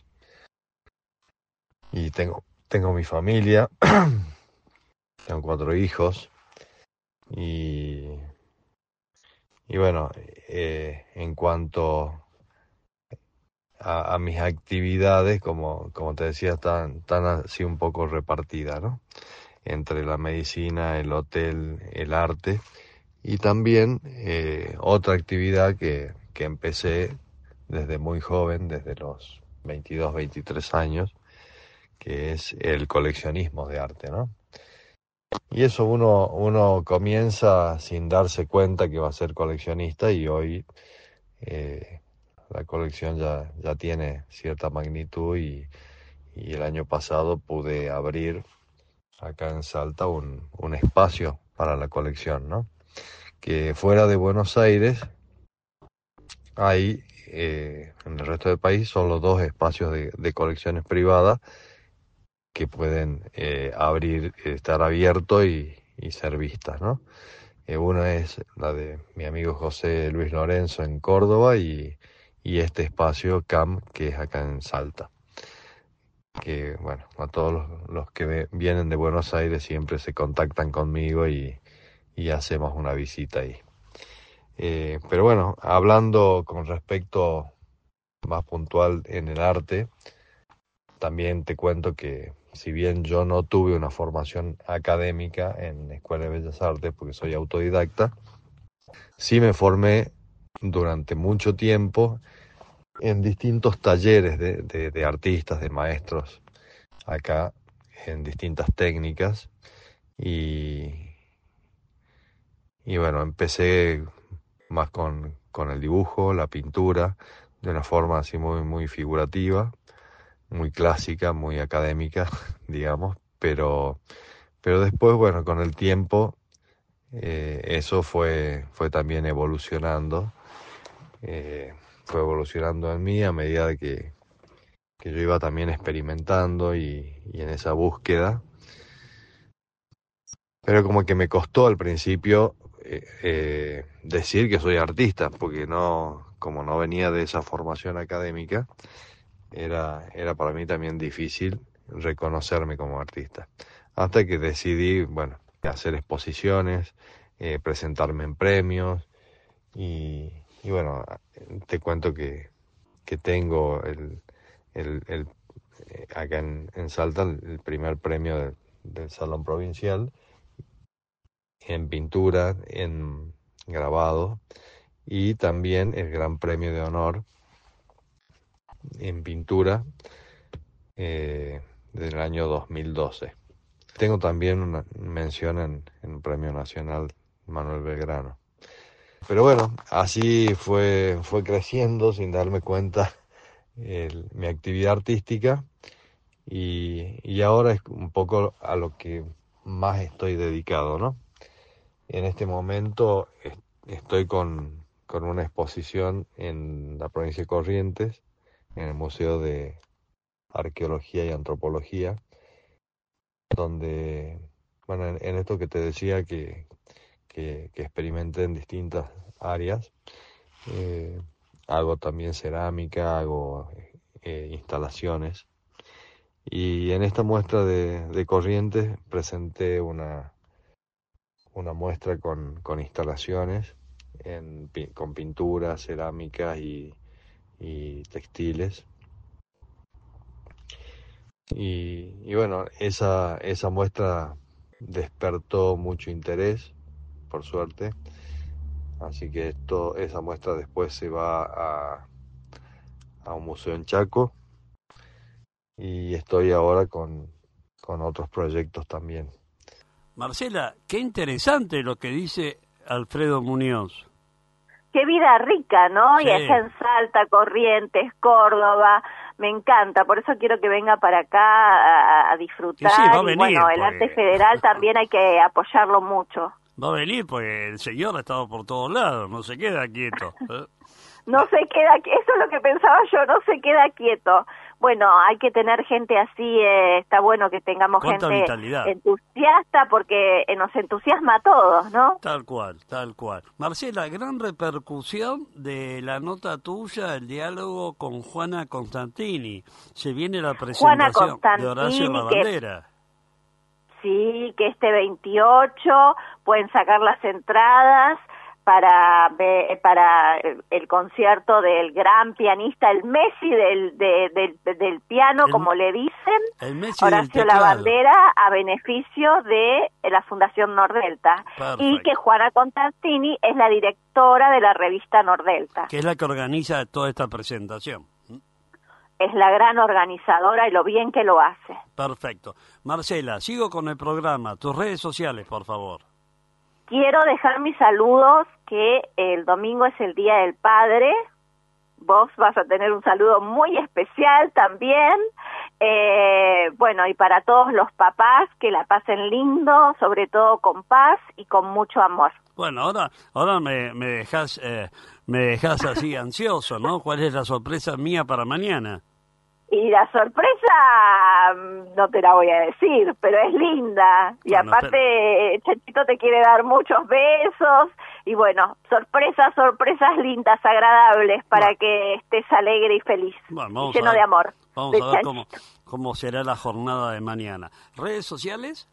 Y tengo, tengo mi familia, tengo cuatro hijos y, y bueno, eh, en cuanto a, a mis actividades, como, como te decía, están, están así un poco repartidas, ¿no? Entre la medicina, el hotel, el arte y también eh, otra actividad que, que empecé desde muy joven, desde los veintidós, veintitrés años, que es el coleccionismo de arte, ¿no? Y eso uno, uno comienza sin darse cuenta que va a ser coleccionista y hoy eh, la colección ya, ya tiene cierta magnitud y, y el año pasado pude abrir acá en Salta un, un espacio para la colección, ¿no? Que fuera de Buenos Aires hay, eh, en el resto del país, solo dos espacios de, de colecciones privadas que pueden eh, abrir, estar abiertos y, y ser vistas, ¿no? Eh, una es la de mi amigo José Luis Lorenzo en Córdoba y, y este espacio C A M, que es acá en Salta. Que, bueno, a todos los, los que ve, vienen de Buenos Aires siempre se contactan conmigo y, y hacemos una visita ahí. Eh, pero bueno, hablando con respecto más puntual en el arte, también te cuento que si bien yo no tuve una formación académica en Escuela de Bellas Artes porque soy autodidacta, sí me formé durante mucho tiempo en distintos talleres de, de, de artistas, de maestros, acá en distintas técnicas y, y bueno, empecé más con, con el dibujo, la pintura, de una forma así muy, muy figurativa, muy clásica, muy académica, digamos, pero, pero después, bueno, con el tiempo eh, eso fue, fue también evolucionando, eh, fue evolucionando en mí a medida de que, que yo iba también experimentando y, y en esa búsqueda, pero como que me costó al principio eh, eh, decir que soy artista, porque no, como no venía de esa formación académica, Era, era para mí también difícil reconocerme como artista. Hasta que decidí, bueno, hacer exposiciones, eh, presentarme en premios y, y bueno, te cuento que, que tengo el, el, el, eh, acá en, en Salta el primer premio del, del Salón Provincial en pintura, en grabado y también el Gran Premio de Honor en pintura eh, del año dos mil doce. Tengo también una mención en, en el Premio Nacional Manuel Belgrano. Pero bueno, así fue, fue creciendo sin darme cuenta el, mi actividad artística y, y ahora es un poco a lo que más estoy dedicado, ¿no? En este momento est- estoy con, con una exposición en la provincia de Corrientes, en el Museo de Arqueología y Antropología, donde, bueno, en, en esto que te decía que, que, que experimenté en distintas áreas, eh, hago también cerámica, hago eh, instalaciones, y en esta muestra de, de Corrientes presenté una, una muestra con, con instalaciones, en, pi- con pinturas, cerámicas y, y textiles. Y, y bueno, esa, esa muestra despertó mucho interés, por suerte. Así que esto, esa muestra después se va a, a un museo en Chaco. Y estoy ahora con, con otros proyectos también. Marcela, qué interesante lo que dice Alfredo Muñoz. Qué vida rica, ¿no? Sí. Y allá en Salta, Corrientes, Córdoba, me encanta, por eso quiero que venga para acá a, a disfrutar. Sí, sí, va a y venir, bueno, el pues. arte federal también hay que apoyarlo mucho. Va a venir porque el señor ha estado por todos lados, no se queda quieto. ¿eh? No se queda, eso es lo que pensaba yo, no se queda quieto. Bueno, hay que tener gente así, eh, está bueno que tengamos Cuánta gente vitalidad. entusiasta porque eh, nos entusiasma a todos, ¿no? Tal cual, tal cual. Marcela, gran repercusión de la nota tuya, el diálogo con Juana Constantini. Se viene la Juana presentación de Horacio Constantini, que Lavandera. sí, que este veintiocho pueden sacar las entradas para ve- para el concierto del gran pianista, el Messi del de- del, del piano, El- como le dicen, El Messi del Horacio teclado. Lavandera, a beneficio de la Fundación Nordelta. Perfecto. Y que Juana Constantini es la directora de la revista Nordelta. Que es la que organiza toda esta presentación. es la gran organizadora y lo bien que lo hace. Perfecto. Marcela, sigo con el programa. Tus redes sociales, por favor. Quiero dejar mis saludos, que el domingo es el Día del Padre. Vos vas a tener un saludo muy especial también. Eh, bueno, y para todos los papás, que la pasen lindo, sobre todo con paz y con mucho amor. Bueno, ahora ahora me, me dejas eh, me dejas así ansioso, ¿no? ¿Cuál es la sorpresa mía para mañana? Y la sorpresa no te la voy a decir, pero es linda. Y Bueno, aparte, Chachito te quiere dar muchos besos. Y bueno, sorpresas, sorpresas lindas, agradables, para Bueno. que estés alegre y feliz. Bueno, Y vamos lleno a ver, de amor. Vamos de a ver cómo, Chanchito. cómo será la jornada de mañana. ¿Redes sociales?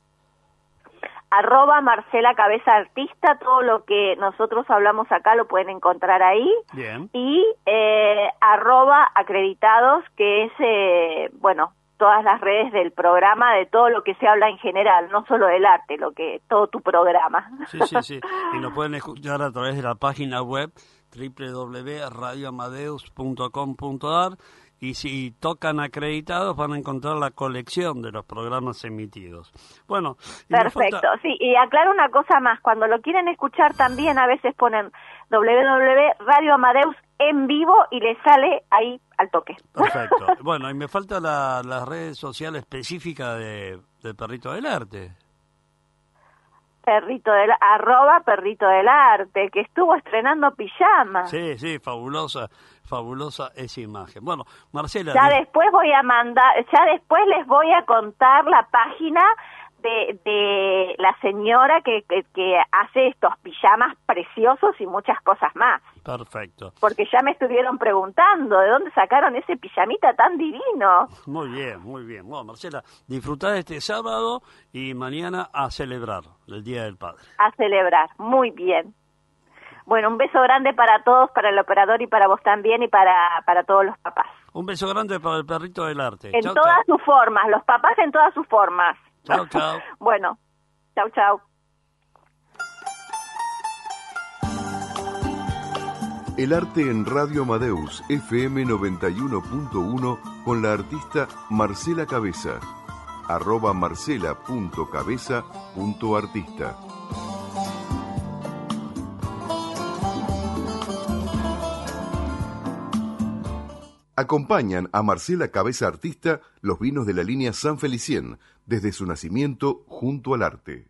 Arroba Marcela Cabeza Artista, todo lo que nosotros hablamos acá lo pueden encontrar ahí. Bien. Y eh, arroba acreditados, que es, eh, bueno, todas las redes del programa, de todo lo que se habla en general, no solo del arte, lo que todo tu programa. Sí, sí, sí. Y nos pueden escuchar a través de la página web doble u doble u doble u punto radio amadeus punto com punto a r, y si tocan acreditados van a encontrar la colección de los programas emitidos. Bueno, y me Perfecto, falta- sí, y aclaro una cosa más, cuando lo quieren escuchar también a veces ponen doble u doble u doble u punto radio amadeus en vivo y les sale ahí al toque. Perfecto. Bueno, y me falta la, la red social específica de, de Perrito del Arte. Perrito del, arroba Perrito del Arte, que estuvo estrenando pijama. Sí, sí, fabulosa, fabulosa esa imagen. Bueno, Marcela... Ya di- después voy a mandar, ya después les voy a contar la página de, de la señora que, que, que hace estos pijamas preciosos y muchas cosas más. Perfecto. Porque ya me estuvieron preguntando de dónde sacaron ese pijamita tan divino. Muy bien, muy bien. Bueno, Marcela, disfrutad este sábado y mañana a celebrar el Día del Padre. A celebrar, muy bien. Bueno, un beso grande para todos, para el operador y para vos también y para, para todos los papás. Un beso grande para el Perrito del Arte. En Chau, todas sus formas, los papás en todas sus formas. chau. Chau, chau. Bueno, chau, chau. El arte en Radio Amadeus F M noventa y uno punto uno con la artista Marcela Cabeza. Arroba marcela punto cabeza punto artista. Acompañan a Marcela Cabeza Artista los vinos de la línea San Felicien, desde su nacimiento junto al arte.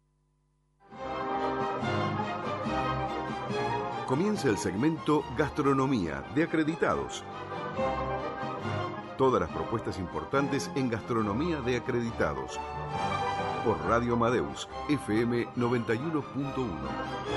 Comienza el segmento Gastronomía de Acreditados. Todas las propuestas importantes en Gastronomía de Acreditados. Por Radio Amadeus, F M noventa y uno punto uno.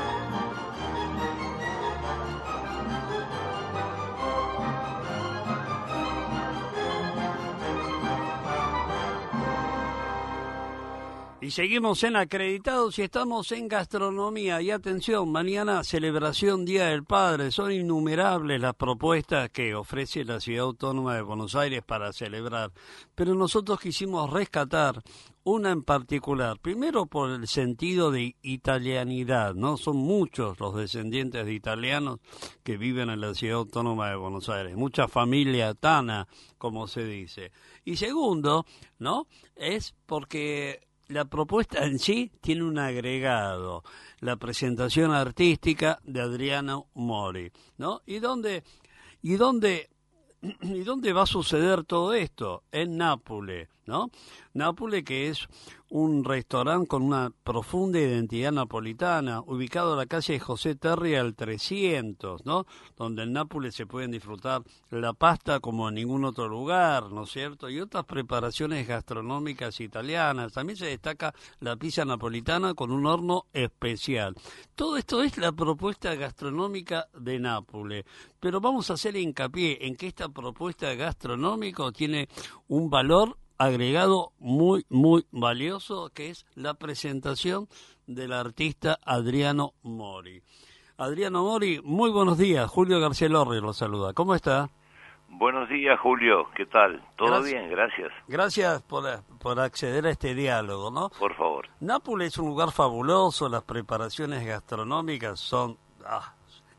Y seguimos en Acreditados y estamos en Gastronomía. Y atención, mañana celebración Día del Padre. Son innumerables las propuestas que ofrece la Ciudad Autónoma de Buenos Aires para celebrar. Pero nosotros quisimos rescatar una en particular. Primero por el sentido de italianidad, ¿no? Son muchos los descendientes de italianos que viven en la Ciudad Autónoma de Buenos Aires. Mucha familia tana, como se dice. Y segundo, ¿no? Es porque la propuesta en sí tiene un agregado, la presentación artística de Adriano Mori, ¿no? ¿Y dónde, y dónde, y dónde va a suceder todo esto? En Nápoles, ¿no? Nápoles, que es un restaurante con una profunda identidad napolitana, ubicado en la calle José Terry al trescientos, ¿no? Donde en Nápoles se pueden disfrutar la pasta como en ningún otro lugar, ¿no es cierto? Y otras preparaciones gastronómicas italianas. También se destaca la pizza napolitana con un horno especial. Todo esto es la propuesta gastronómica de Nápoles. Pero vamos a hacer hincapié en que esta propuesta gastronómica tiene un valor agregado muy, muy valioso, que es la presentación del artista Adriano Mori. Adriano Mori, muy buenos días. Julio García Lorri lo saluda. ¿Cómo está? Buenos días, Julio. ¿Qué tal? ¿Todo Gracias. bien? Gracias. Gracias por, por acceder a este diálogo, ¿no? Por favor. Nápoles es un lugar fabuloso, las preparaciones gastronómicas son ah,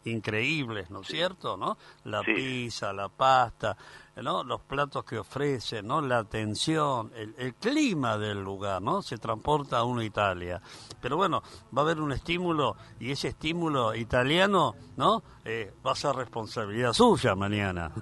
increíbles, ¿no es cierto? ¿No? La Sí. pizza, la pasta, ¿no? Los platos que ofrecen, ¿no? La atención, el, el clima del lugar, ¿no? Se transporta a uno a Italia. Pero bueno, va a haber un estímulo y ese estímulo italiano, ¿no? Eh, va a ser responsabilidad suya mañana.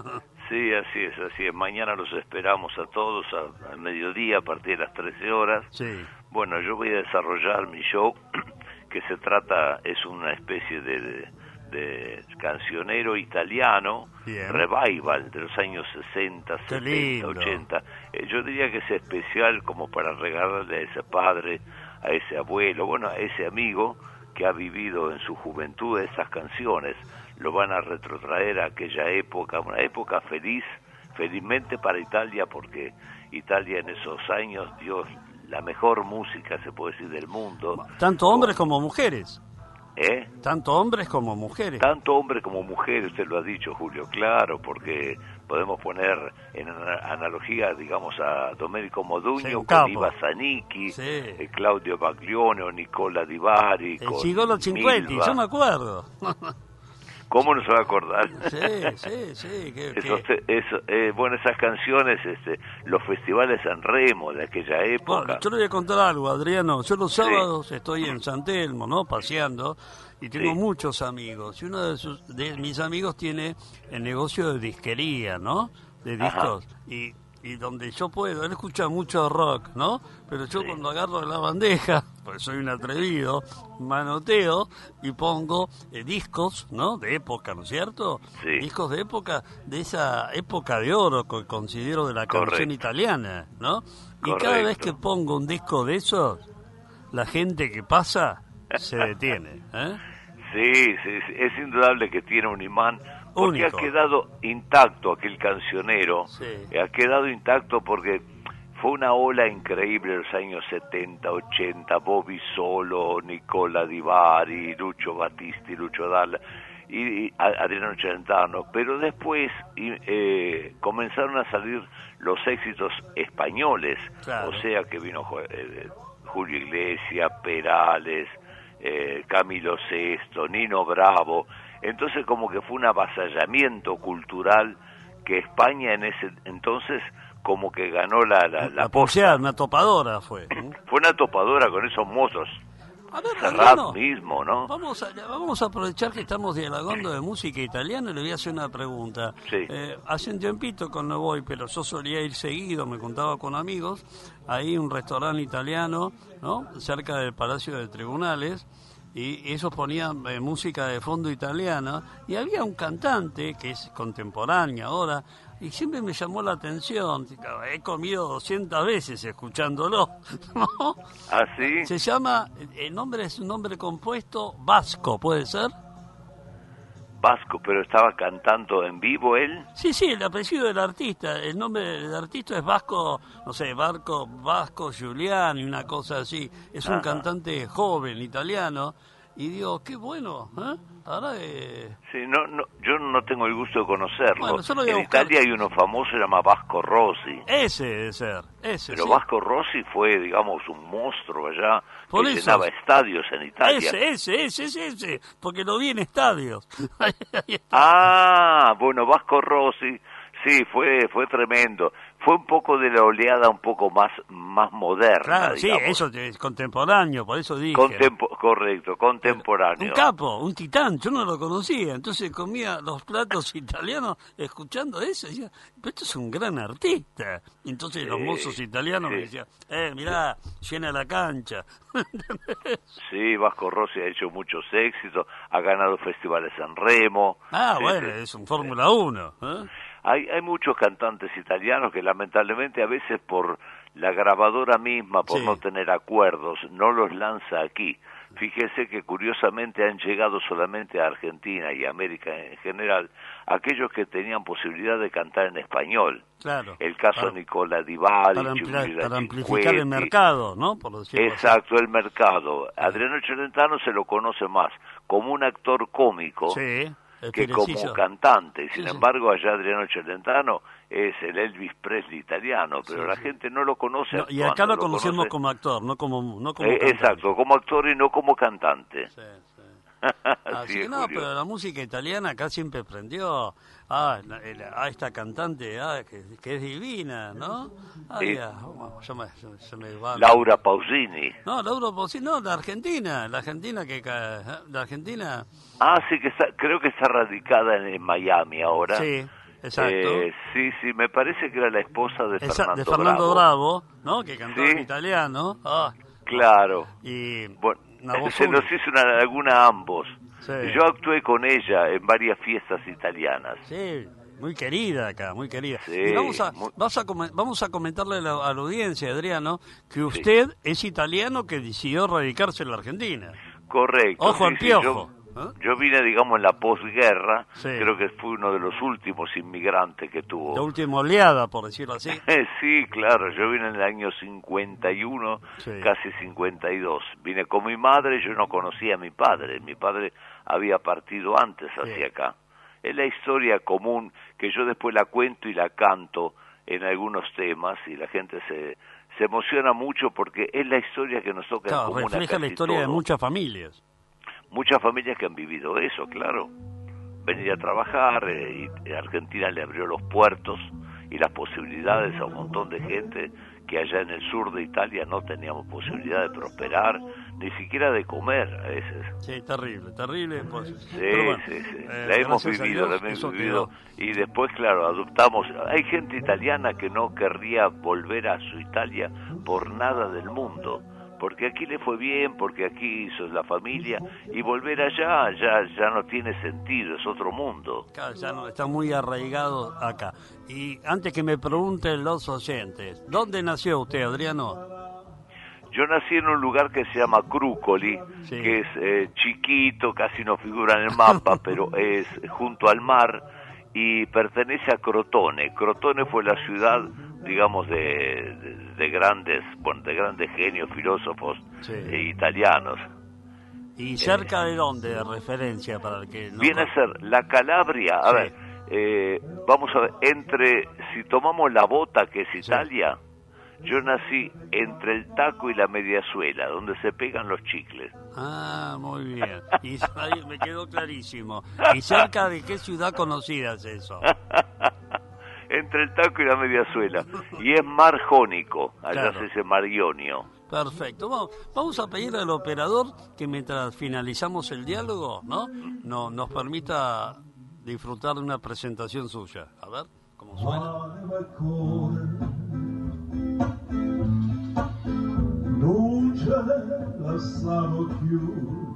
Sí, así es, así es. Mañana los esperamos a todos a- al mediodía a partir de las trece horas. Sí. Bueno, yo voy a desarrollar mi show que se trata, es una especie de, de, de cancionero italiano, Bien. revival de los años sesenta, Qué setenta, lindo. ochenta. Eh, yo diría que es especial como para regalarle a ese padre, a ese abuelo, bueno, a ese amigo que ha vivido en su juventud esas canciones. Lo van a retrotraer a aquella época, una época feliz, felizmente para Italia, porque Italia en esos años dio la mejor música, se puede decir, del mundo. Tanto hombres como mujeres. ¿Eh? Tanto hombres como mujeres. Tanto hombre como mujer, usted lo ha dicho, Julio, claro, porque podemos poner en ana- analogía, digamos, a Domenico Sí, Modugno un con capo. Iva Zanicchi, Sí. eh, Claudio Baglione o Nicola Di Bari. El con Gigolo cincuenta, Milva. yo me acuerdo. ¿Cómo no se va a acordar? Sí, sí, sí. Que, que- Esos te- eso, eh, bueno, esas canciones, este, los festivales San Remo de aquella época. Bueno, yo le voy a contar algo, Adriano. Yo los sábados estoy en San Telmo, ¿no? Paseando, y tengo Sí. muchos amigos. Y uno de, sus, de mis amigos tiene el negocio de disquería, ¿no? De Ajá. discos. Y, y donde yo puedo, él escucha mucho rock, ¿no? Pero yo Sí. cuando agarro la bandeja, pues soy un atrevido, manoteo y pongo eh, discos, ¿no? De época, ¿no es cierto? Sí. Discos de época, de esa época de oro que considero de la canción Correcto. italiana, ¿no? Y cada vez Correcto. que pongo un disco de esos, la gente que pasa se detiene, ¿eh? Sí, sí, sí, es indudable que tiene un imán, porque Único. ha quedado intacto aquel cancionero, Sí. ha quedado intacto porque fue una ola increíble en los años setenta, ochenta, Bobby Solo, Nicola Di Bari, Lucio Battisti, Lucio Dalla y, y A- Adriano Celentano, pero después y, eh, comenzaron a salir los éxitos españoles, Claro. o sea que vino Jo- eh, Julio Iglesias, Perales, eh, Camilo Sesto, Nino Bravo. Entonces como que fue un avasallamiento cultural que España en ese entonces como que ganó la la, la La posta. poseada, una topadora fue. ¿eh? Fue una topadora con esos mozos. A ver, Serrat Adriano, mismo, ¿no? Vamos a, vamos a aprovechar que estamos dialogando de música italiana y le voy a hacer una pregunta. Sí. Eh, hace un tiempito que no voy, pero yo solía ir seguido, me contaba con amigos, ahí un restaurante italiano, ¿no? Cerca del Palacio de Tribunales, y ellos ponían eh, música de fondo italiana, y había un cantante que es contemporáneo ahora, y siempre me llamó la atención, he comido doscientas veces escuchándolo, ¿no? ¿Ah, sí? Se llama, el nombre es un nombre compuesto Vasco, ¿puede ser? Vasco, pero estaba cantando en vivo él. Sí, sí, el apellido del artista, el nombre del artista es Vasco, no sé, Barco, Vasco Giuliani, una cosa así. Es un Ajá. cantante joven, italiano, y digo, qué bueno, ¿eh? Ahora, eh, Sí, no, no, yo no tengo el gusto de conocerlo. Bueno, yo lo voy a en buscar. Italia hay uno famoso, se llama Vasco Rossi. ese debe ser, ese, Pero sí. Vasco Rossi fue, digamos, un monstruo allá Por que eso. llenaba estadios en Italia. Ese, ese, ese, ese, ese, porque lo vi en estadios. Ahí está. Ah, bueno, Vasco Rossi, sí, fue fue tremendo. Fue un poco de la oleada un poco más más moderna, Claro, sí, digamos. eso es contemporáneo, por eso dije. Contempo- correcto, contemporáneo. Un capo, un titán, yo no lo conocía, entonces comía los platos italianos escuchando eso, y decía, pero esto es un gran artista. Y entonces los Sí, mozos italianos me sí. decían, eh, mirá, llena la cancha. Sí, Vasco Rossi ha hecho muchos éxitos, ha ganado festivales en Remo. Ah, Sí, bueno, sí. es un Fórmula uno. ¿eh? Hay, hay muchos cantantes italianos que lamentablemente a veces por la grabadora misma, por Sí. no tener acuerdos, no los lanza aquí. Fíjese que curiosamente han llegado solamente a Argentina y América en general aquellos que tenían posibilidad de cantar en español. Claro. El caso Para- de Nicola Di Bari, Para, amplia- Giuliano para amplificar el Cinquetti. mercado, ¿no? Por decirlo así. Exacto, el mercado. Adriano Celentano se lo conoce más como un actor cómico Sí, el que Firecillo. como cantante. Sin Sí, sí. embargo, allá Adriano Celentano es el Elvis Presley italiano, pero Sí, la sí. gente no lo conoce. No, y actuando, acá lo conocemos conoce- como actor, no como, no como Eh, cantante. exacto, como actor y no como cantante. Sí, sí. Así Sí, que no, Julio. pero la música italiana acá siempre prendió. Ah, la- la- a esta cantante ah, que, que es divina, ¿no? Ah, Sí. ya, oh, yo me- se, se me va. Laura Pausini. No, Laura Pausini, no, la Argentina, la Argentina que ca- la Argentina. Ah, sí, que está, creo que está radicada en, en Miami ahora. Sí, exacto. Eh, sí, sí, me parece que era la esposa de Esa- Fernando, de Fernando Bravo. Bravo, ¿no? Que cantó Sí. en italiano. Ah, Claro. y Bueno, una voz se nos única. hizo una laguna a ambos. Sí. Yo actué con ella en varias fiestas italianas. Sí, muy querida acá, muy querida. Sí, Y vamos a, muy- vamos a, come- vamos a comentarle a la, a la audiencia, Adriano, que usted es italiano que decidió radicarse en la Argentina. Correcto. Ojo sí, al sí, piojo. Yo, yo vine, digamos, en la posguerra. Sí. Creo que fui uno de los últimos inmigrantes que tuvo. La última oleada, por decirlo así. Sí, claro, yo vine en el año cincuenta y uno, Sí. casi cincuenta y dos. Vine con mi madre, yo no conocía a mi padre. Mi padre había partido antes hacia acá. Es la historia común que yo después la cuento y la canto en algunos temas y la gente se, se emociona mucho porque es la historia que nos toca en Claro, común a refleja la casi historia de todos. muchas familias. Muchas familias que han vivido eso, claro. Venir a trabajar, eh, y Argentina le abrió los puertos y las posibilidades a un montón de gente que allá en el sur de Italia no teníamos posibilidad de prosperar, ni siquiera de comer a veces. Sí, terrible, terrible. Pues, Sí, pero bueno, sí, sí. eh, la hemos gracias a vivido, Dios, la hemos eso vivido. quedó. Y después, claro, adoptamos. Hay gente italiana que no querría volver a su Italia por nada del mundo. Porque aquí le fue bien, porque aquí hizo la familia, y volver allá ya, ya no tiene sentido, es otro mundo. Claro, ya no, está muy arraigado acá. Y antes que me pregunten los oyentes, ¿dónde nació usted, Adriano? Yo nací en un lugar que se llama Crúcoli, Sí. que es eh, chiquito, casi no figura en el mapa, pero es junto al mar y pertenece a Crotone. Crotone fue la ciudad, digamos, de, de, de grandes, bueno, de grandes genios, filósofos Sí. eh, italianos. ¿Y cerca de dónde, de referencia, para el que no... Viene a ser la Calabria, a Sí. ver, eh, vamos a ver, entre, si tomamos la bota que es Italia, yo nací entre el taco y la mediasuela, donde se pegan los chicles. Ah, muy bien. Y ahí me quedó clarísimo. ¿Y cerca de qué ciudad conocida es eso? Entre el taco y la mediasuela. Y es mar jónico, allá Claro. se dice mar Ionio. Perfecto. Vamos, vamos a pedirle al operador que mientras finalizamos el diálogo, ¿no? No, nos permita disfrutar de una presentación suya. A ver, ¿cómo suena? Non c'è la samo più,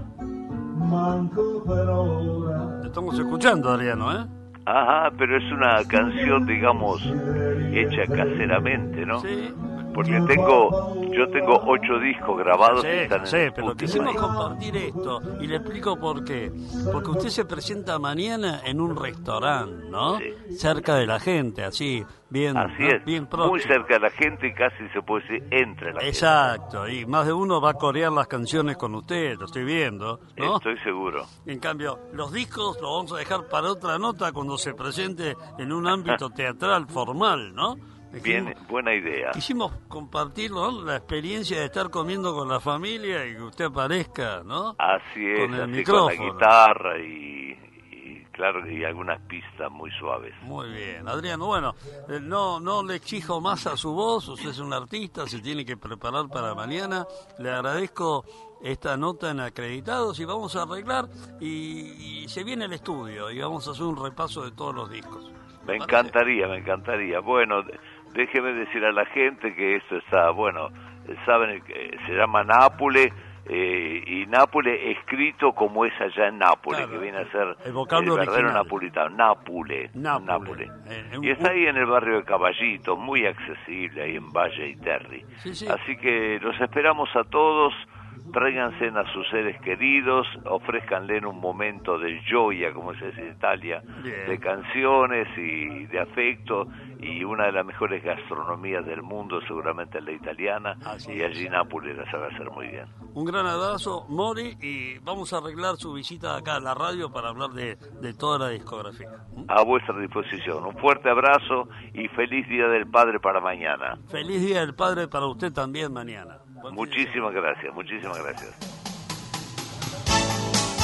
manco per ora. Te estamos escuchando, Adriano, ¿eh? Ajá, pero es una canción, digamos, hecha caseramente, ¿no? Sí. Porque tengo, yo tengo ocho discos grabados Sí, que están en sí, pero Spotify. quisimos compartir esto y le explico por qué. Porque usted se presenta mañana en un restaurante, ¿no? Cerca de la gente, así, bien, Así ¿no? es, bien muy próximo. cerca de la gente y casi se puede decir entre la Exacto, y más de uno va a corear las canciones con usted, lo estoy viendo, gente. ¿no? Estoy seguro. En cambio, los discos los vamos a dejar para otra nota cuando se presente en un ámbito teatral formal, ¿no? Bien, buena idea. Quisimos compartir, ¿no?, la experiencia de estar comiendo con la familia y que usted aparezca, ¿no? Así es, Con el así micrófono. con la guitarra y, y claro, y algunas pistas muy suaves. Muy bien, Adriano, bueno, eh, no no le exijo más a su voz, usted es un artista, se tiene que preparar para mañana. Le agradezco esta nota en Acreditados y vamos a arreglar y, y se viene el estudio y vamos a hacer un repaso de todos los discos. Me encantaría, me encantaría. Bueno, d- déjeme decir a la gente que esto está, bueno, eh, saben que se llama Nápoles, eh, y Nápoles escrito como es allá en Nápoles, Claro, que viene a ser el vocablo verdadero original. napolitano, Nápoles, Nápoles. Nápoles. Eh, Y está ahí en el barrio de Caballito, muy accesible, ahí en Valle y Terry. Sí, sí. Así que los esperamos a todos. Tráiganse a sus seres queridos, ofrézcanle un momento de joya, como se dice en Italia, Bien. de canciones y de afecto, y una de las mejores gastronomías del mundo seguramente es la italiana, Así y es. allí Nápoles la sabe hacer muy bien. Un gran abrazo, Mori, y vamos a arreglar su visita acá a la radio para hablar de, de toda la discografía. A vuestra disposición, un fuerte abrazo y feliz Día del Padre para mañana. Feliz Día del Padre para usted también mañana. Buen fin de Muchísimas gracias, muchísimas gracias.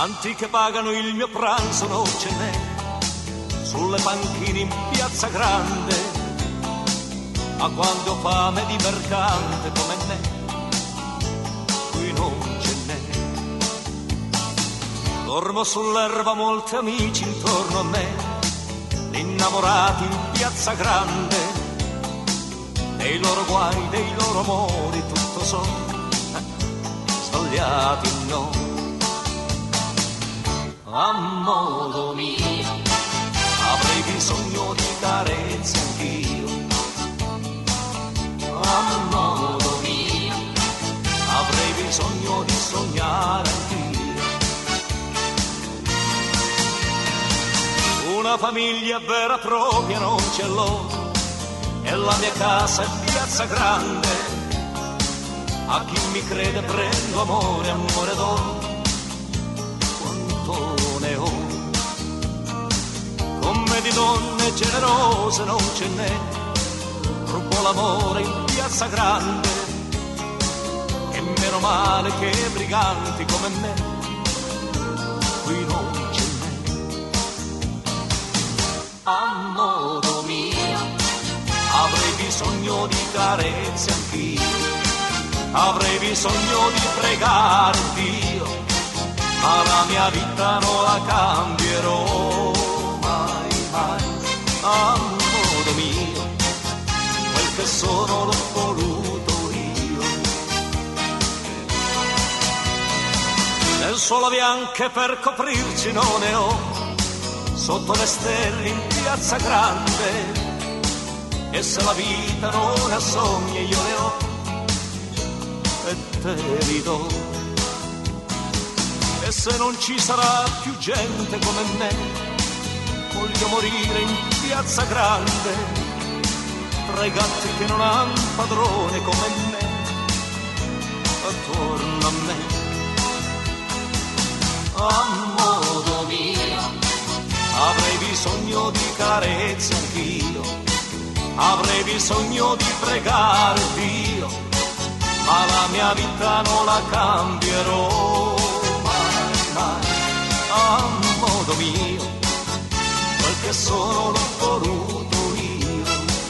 Tanti che pagano il mio pranzo non ce n'è, sulle panchine in piazza grande, ma quando ho fame di mercante come me, qui non ce n'è. Dormo sull'erba, molti amici intorno a me, innamorati in piazza grande, dei loro guai, dei loro amori, tutto so, sbagliati no. A modo mio avrei bisogno di carezze anch'io, a modo mio avrei bisogno di sognare anch'io. Una famiglia vera propria non ce l'ho, e la mia casa è piazza grande, a chi mi crede prendo amore, amore do, quanto ne ho. Come di donne generose non ce n'è, rubo l'amore in piazza grande, e meno male che briganti come me, qui non ce n'è. A modo mio avrei bisogno di carezze anch'io, avrei bisogno di pregare Dio, ma la mia vita non la cambierò mai, mai. A modo mio, quel che sono l'ho voluto io. Lenzuola bianche per coprirci non ne ho, sotto le stelle in piazza grande, e se la vita non ha sogni io ne ho, e te li do. E se non ci sarà più gente come me, voglio morire in piazza grande, tra i gatti che non han padrone come me, attorno a me. A modo mio avrei bisogno di carezze anch'io, avrei bisogno di pregare Dio, ma la mia vita non la cambierò mai, mai. A modo mio, quel che sono l'ho voluto io.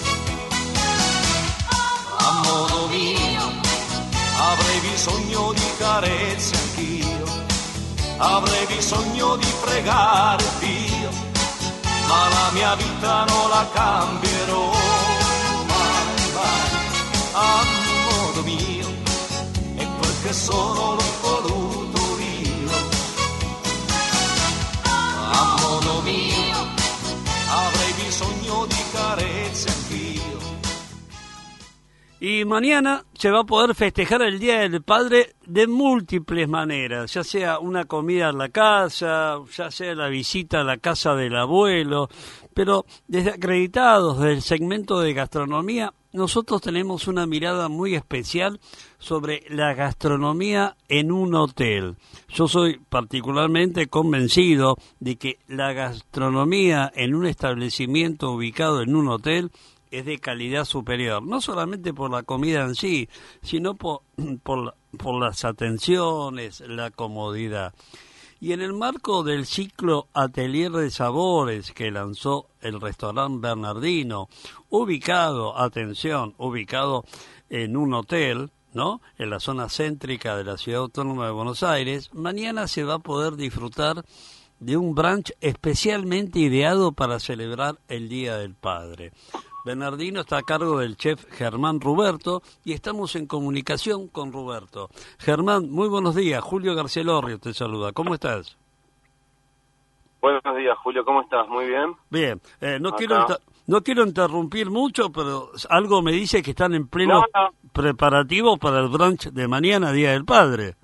A modo mio, avrei bisogno di carezze anch'io, avrei bisogno di pregare Dio, ma la mia vita non la cambierò mai, mai. A modo mio, e quel che sono l'ho voluto io. A modo mio, avrei bisogno di carezze anch'io. Y mañana se va a poder festejar el Día del Padre de múltiples maneras, ya sea una comida en la casa, ya sea la visita a la casa del abuelo, pero desde acreditados del segmento de gastronomía, nosotros tenemos una mirada muy especial sobre la gastronomía en un hotel. Yo soy particularmente convencido de que la gastronomía en un establecimiento ubicado en un hotel es de calidad superior, no solamente por la comida en sí, sino por, por, por las atenciones, la comodidad. Y en el marco del ciclo Atelier de Sabores que lanzó el restaurante Bernardino, ubicado, atención, ubicado en un hotel, ¿no?, en la zona céntrica de la Ciudad Autónoma de Buenos Aires, mañana se va a poder disfrutar de un brunch especialmente ideado para celebrar el Día del Padre. Bernardino está a cargo del chef Germán Ruberto y estamos en comunicación con Ruberto. Germán, muy buenos días. Julio Garcielorrio te saluda. ¿Cómo estás? Buenos días, Julio. ¿Cómo estás? Muy bien. Bien. Eh, no, quiero inter- no quiero interrumpir mucho, pero algo me dice que están en pleno no, no. preparativos para el brunch de mañana, Día del Padre.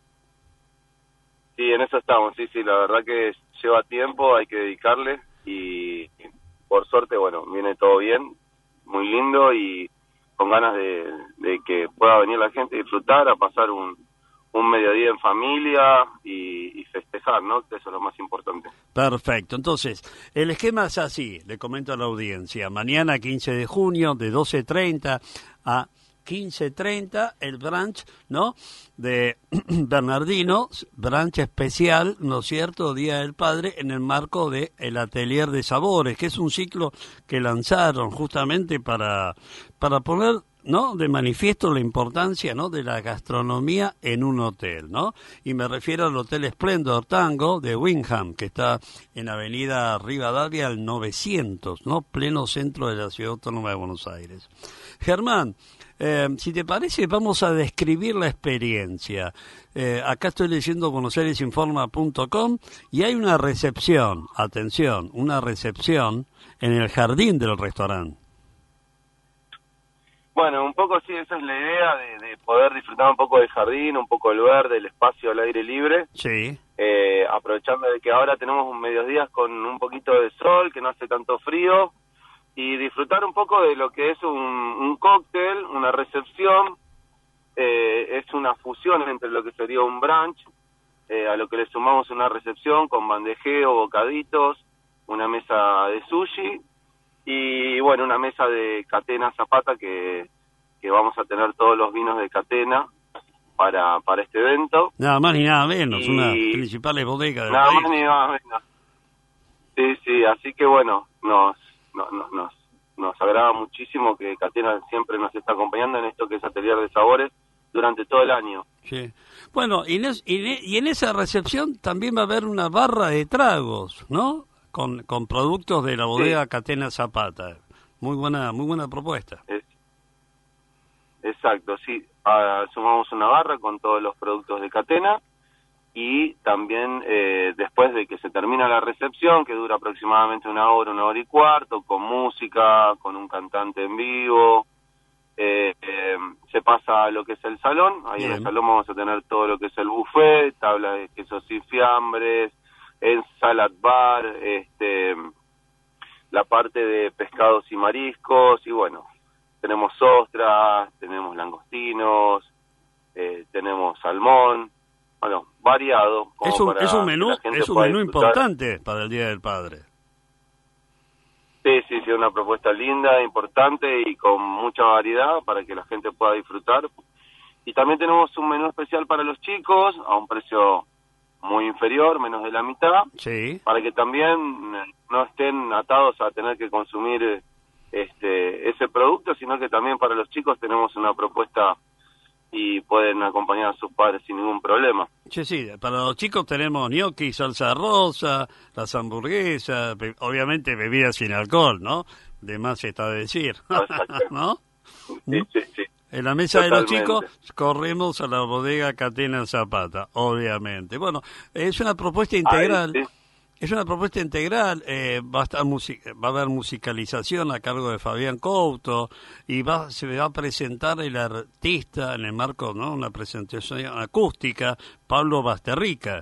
Sí, en eso estamos. Sí, sí, la verdad que lleva tiempo, hay que dedicarle y... por suerte, bueno, viene todo bien, muy lindo y con ganas de, de que pueda venir la gente a disfrutar, a pasar un, un mediodía en familia y, y festejar, ¿no? Que eso es lo más importante. Perfecto. Entonces, el esquema es así, le comento a la audiencia. Mañana, quince de junio, de doce treinta a quince treinta, el brunch, ¿no?, de Bernardino, brunch especial, ¿no es cierto?, Día del Padre, en el marco de el Atelier de Sabores, que es un ciclo que lanzaron justamente para, para poner, ¿no?, de manifiesto la importancia, ¿no?, de la gastronomía en un hotel, ¿no? Y me refiero al Hotel Splendor Tango de Wyndham, que está en Avenida Rivadavia al novecientos, ¿no?, pleno centro de la Ciudad Autónoma de Buenos Aires. Germán, eh, si te parece, vamos a describir la experiencia. Eh, acá estoy leyendo buenos aires informa punto com y hay una recepción, atención, una recepción en el jardín del restaurante. Bueno, un poco sí, esa es la idea de, de poder disfrutar un poco del jardín, un poco el verde, el espacio al aire libre. Sí. Eh, aprovechando de que ahora tenemos un mediodías con un poquito de sol, que no hace tanto frío, y disfrutar un poco de lo que es un, un cóctel, una recepción. Eh, es una fusión entre lo que sería un brunch, eh, a lo que le sumamos una recepción con bandejeo, bocaditos, una mesa de sushi, y bueno, una mesa de Catena Zapata que, que vamos a tener todos los vinos de Catena para, para este evento. Nada más ni nada menos, y una principal bodega del nada país. más ni nada menos. Sí, sí, así que bueno, nos, nos, nos, nos agrada muchísimo que Catena siempre nos está acompañando en esto que es Atelier de Sabores durante todo el año. Sí. Bueno, y en, es, y, en, y en esa recepción también va a haber una barra de tragos, ¿no? Con, con productos de la bodega sí. Catena Zapata. Muy buena, muy buena propuesta. Es, exacto, sí. Ah, sumamos una barra con todos los productos de Catena y también eh, después de que se termina la recepción, que dura aproximadamente una hora, una hora y cuarto, con música, con un cantante en vivo, eh, eh, se pasa a lo que es el salón. Ahí Bien. En el salón vamos a tener todo lo que es el buffet, tabla de quesos y fiambres, en salad bar, este, la parte de pescados y mariscos, y bueno, tenemos ostras, tenemos langostinos, eh, tenemos salmón, bueno, variado. Como es un, para es un menú, es un menú importante para el Día del Padre. Sí, sí, sí, una propuesta linda, importante y con mucha variedad para que la gente pueda disfrutar. Y también tenemos un menú especial para los chicos a un precio muy inferior, menos de la mitad, sí. para que también no estén atados a tener que consumir este ese producto, sino que también para los chicos tenemos una propuesta y pueden acompañar a sus padres sin ningún problema. Sí, sí, para los chicos tenemos gnocchi, salsa rosa, las hamburguesas, be- obviamente bebidas sin alcohol, ¿no? De más está de decir, ¿no? Sí, sí, sí. En la mesa Totalmente. de los chicos corremos a la bodega Catena Zapata, obviamente. Bueno, es una propuesta integral. Ay, sí. Es una propuesta integral. Eh, va a estar music- va a haber musicalización a cargo de Fabián Couto y va se va a presentar el artista en el marco, ¿no? Una presentación acústica, Pablo Basterrica.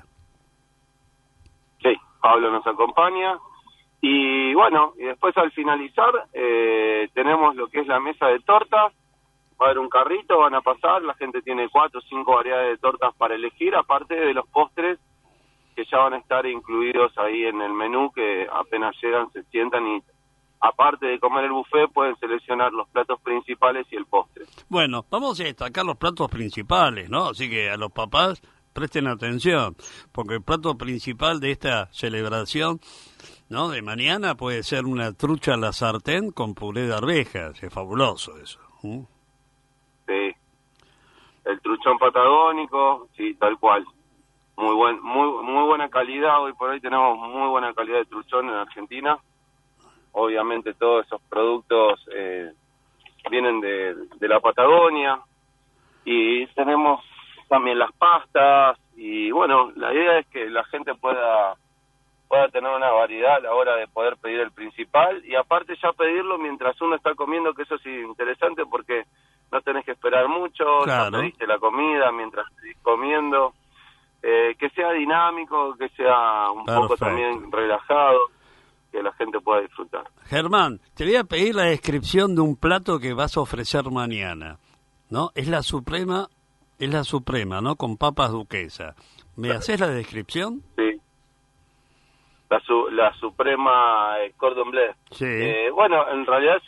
Sí, Pablo nos acompaña. Y bueno, y después al finalizar eh, tenemos lo que es la mesa de tortas. Va a haber un carrito, van a pasar, la gente tiene cuatro o cinco variedades de tortas para elegir, aparte de los postres que ya van a estar incluidos ahí en el menú, que apenas llegan, se sientan y aparte de comer el buffet pueden seleccionar los platos principales y el postre. Bueno, vamos a destacar los platos principales, ¿no? Así que a los papás presten atención, porque el plato principal de esta celebración, ¿no?, de mañana puede ser una trucha a la sartén con puré de arvejas. Es fabuloso eso. ¿Mm? Sí, el truchón patagónico, sí, tal cual. Muy buen, muy muy buena calidad. Hoy por hoy tenemos muy buena calidad de truchón en Argentina. Obviamente todos esos productos eh, vienen de, de la Patagonia y tenemos también las pastas y bueno, la idea es que la gente pueda pueda tener una variedad a la hora de poder pedir el principal y aparte ya pedirlo mientras uno está comiendo, que eso es interesante porque no tenés que esperar mucho, Claro. ya pediste la comida mientras estás comiendo, eh, que sea dinámico, que sea un Perfecto. poco también relajado, que la gente pueda disfrutar. Germán, te voy a pedir la descripción de un plato que vas a ofrecer mañana, ¿no? Es la suprema, es la suprema, ¿no? Con papas duquesa. ¿Me haces la descripción? Sí. La, su, la suprema eh, cordon bleu. Sí. Eh, bueno, en realidad es un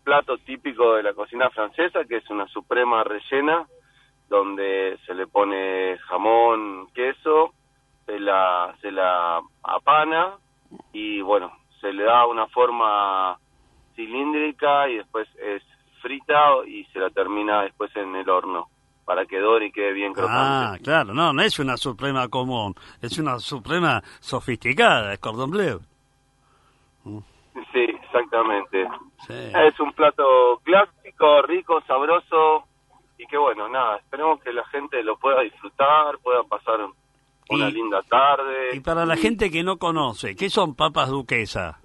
plato típico de la cocina francesa, que es una suprema rellena, donde se le pone jamón, queso, se la, se la apana y bueno, se le da una forma cilíndrica y después es frita y se la termina después en el horno para que dore y quede bien crocante. Ah, claro, no, no es una suprema común, es una suprema sofisticada, es cordon bleu. Sí, exactamente. Sí. Es un plato clásico, rico, sabroso y que bueno, nada, esperemos que la gente lo pueda disfrutar, pueda pasar una y, linda tarde. Y para la gente que no conoce, ¿qué son papas duquesa?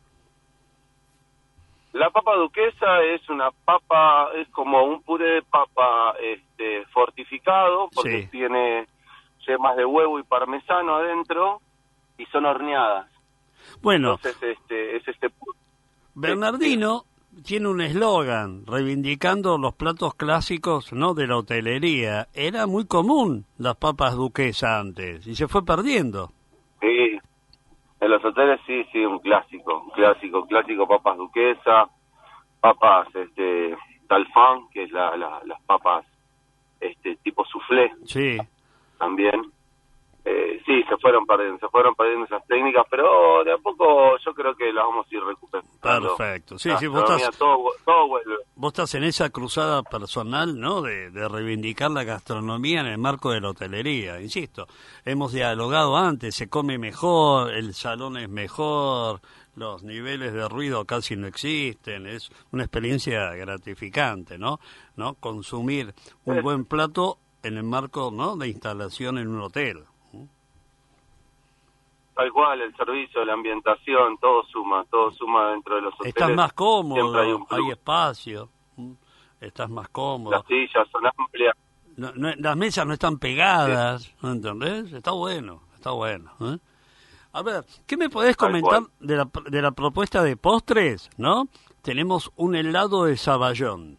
La papa duquesa es una papa, es como un puré de papa este, fortificado, porque sí. tiene yemas de huevo y parmesano adentro y son horneadas. Bueno, entonces este, es este Bernardino este, tiene un eslogan reivindicando los platos clásicos, ¿no?, de la hotelería. Era muy común las papas duquesa antes y se fue perdiendo. Sí. En los hoteles sí, sí, un clásico, un clásico, clásico, papas duquesa, papas este talfán, que es la, la, las papas este tipo soufflé. Sí. También. Eh, sí, se fueron perdiendo, se fueron perdiendo esas técnicas, pero de a poco yo creo que las vamos a ir recuperando. Perfecto, sí, la sí, vos estás, todo, todo vuelve. Vos estás en esa cruzada personal, ¿no?, de, de reivindicar la gastronomía en el marco de la hotelería. Insisto, hemos dialogado antes, se come mejor, el salón es mejor, los niveles de ruido casi no existen, es una experiencia gratificante, ¿no? ¿No? Consumir un buen plato en el marco, ¿no?, de instalación en un hotel. Tal cual, el servicio, la ambientación, todo suma, todo suma dentro de los hoteles. Estás más cómodo, hay, un hay espacio, estás más cómodo. Las sillas son amplias. No, no, las mesas no están pegadas, sí. ¿No entendés? Está bueno, está bueno. ¿eh? A ver, ¿qué me podés comentar de la, de la propuesta de postres, no? Tenemos un helado de Saballón.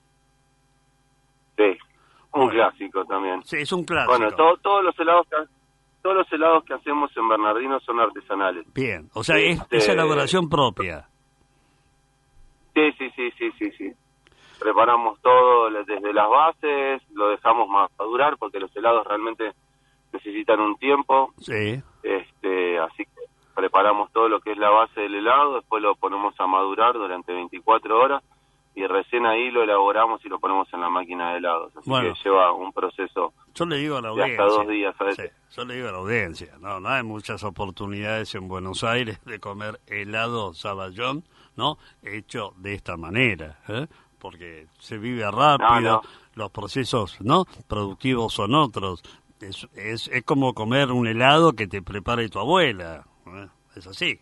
Sí, un bueno. clásico también. Sí, es un clásico. Bueno, todo, todos los helados que... Todos los helados que hacemos en Bernardino son artesanales. Bien, o sea, este, es, es elaboración propia. Sí, sí, sí, sí, sí, sí. Preparamos todo desde las bases, lo dejamos madurar porque los helados realmente necesitan un tiempo. Sí. Este, así que preparamos todo lo que es la base del helado, después lo ponemos a madurar durante veinticuatro horas y recién ahí lo elaboramos y lo ponemos en la máquina de helados. Así bueno, que lleva un proceso yo le digo a la de audiencia, hasta dos días a veces. Sí, yo le digo a la audiencia, no, no hay muchas oportunidades en Buenos Aires de comer helado Saballón, ¿no?, hecho de esta manera, ¿eh? Porque se vive rápido, no, no. los procesos, ¿no?, productivos son otros. Es, es, es como comer un helado que te prepare tu abuela, ¿eh? Es así.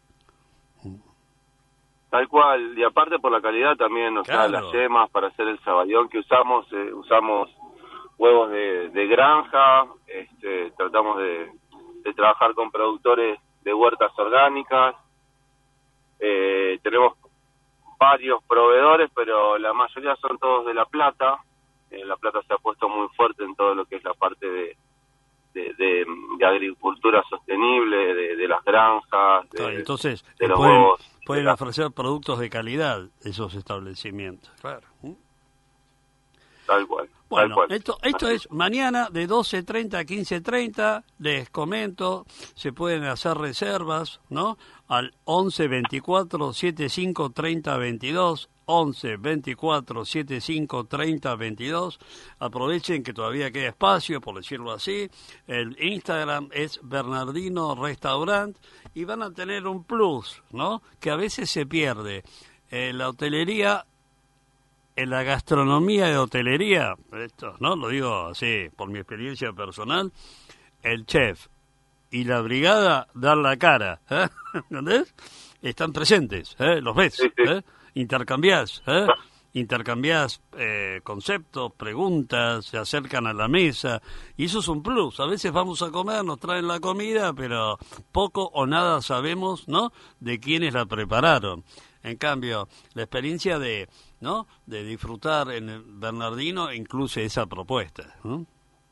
Tal cual, y aparte por la calidad también, o claro. sea, las yemas para hacer el saballón que usamos, eh, usamos huevos de, de granja, este, tratamos de, de trabajar con productores de huertas orgánicas, eh, tenemos varios proveedores, pero la mayoría son todos de La Plata. eh, La Plata se ha puesto muy fuerte en todo lo que es la parte de De, de, de agricultura sostenible, de, de las granjas, de, claro, entonces de los pueden, huevos, pueden de ofrecer productos de calidad esos establecimientos, claro. Tal cual. Bueno, tal cual. esto esto es mañana de doce treinta a quince treinta, les comento, se pueden hacer reservas, ¿no?, al once veinticuatro setenta y cinco treinta veintidós, once veinticuatro setenta y cinco treinta veintidós. Aprovechen que todavía queda espacio, por decirlo así. El Instagram es Bernardino Restaurant y van a tener un plus, ¿no?, que a veces se pierde. En la hotelería, en la gastronomía de hotelería, esto, ¿no?, lo digo así por mi experiencia personal, el chef y la brigada dan la cara, ¿eh? ¿Entendés? Están presentes, ¿eh? Los ves, ¿eh? Intercambiás, ¿eh? Intercambiás eh, conceptos, preguntas, se acercan a la mesa, y eso es un plus. A veces vamos a comer, nos traen la comida, pero poco o nada sabemos, ¿no?, de quiénes la prepararon. En cambio, la experiencia de, ¿no?, de disfrutar en el Bernardino incluye esa propuesta, ¿no?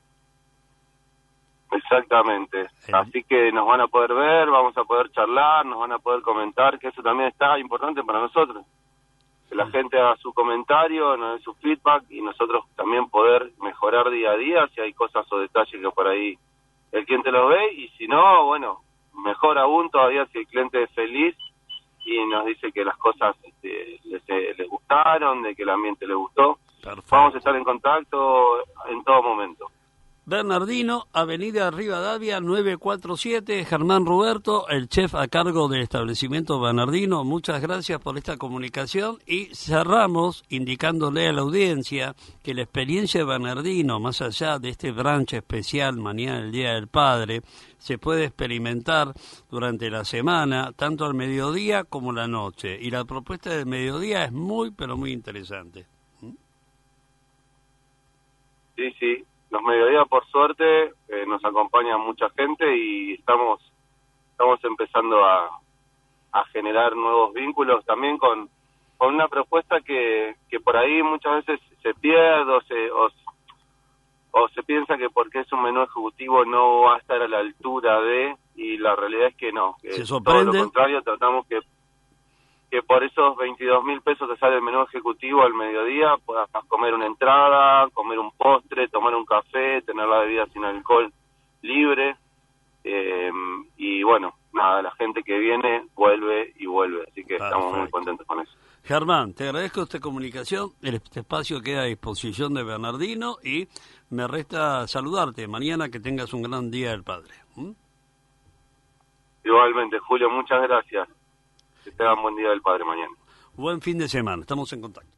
Exactamente. Sí. Así que nos van a poder ver, vamos a poder charlar, nos van a poder comentar, que eso también está importante para nosotros. que la gente haga su comentario, nos dé su feedback y nosotros también poder mejorar día a día si hay cosas o detalles que por ahí el cliente los ve, y si no, bueno, mejor aún todavía si el cliente es feliz y nos dice que las cosas este, les, les gustaron, de que el ambiente le gustó. Perfecto. Vamos a estar en contacto en todo momento. Bernardino, Avenida Rivadavia nueve cuatro siete, Germán Ruberto, el chef a cargo del establecimiento Bernardino. Muchas gracias por esta comunicación y cerramos indicándole a la audiencia que la experiencia de Bernardino, más allá de este brunch especial mañana el Día del Padre, se puede experimentar durante la semana, tanto al mediodía como la noche. Y la propuesta del mediodía es muy, pero muy interesante. Sí, sí. Los mediodías, por suerte, eh, nos acompaña mucha gente y estamos estamos empezando a, a generar nuevos vínculos también con, con una propuesta que, que por ahí muchas veces se pierde o se, o, o se piensa que porque es un menú ejecutivo no va a estar a la altura de, y la realidad es que no. Que se sorprende. Todo lo contrario, tratamos que que por esos veintidós mil pesos que sale el menú ejecutivo al mediodía puedas comer una entrada, comer un postre, tomar un café, tener la bebida sin alcohol libre, eh, y bueno, nada, la gente que viene vuelve y vuelve, así que Perfecto. Estamos muy contentos con eso. Germán, te agradezco esta comunicación, este espacio queda a disposición de Bernardino y me resta saludarte mañana, que tengas un gran Día del Padre. ¿Mm? Igualmente, Julio, muchas gracias. Que tengan buen Día del Padre mañana. Buen fin de semana, estamos en contacto.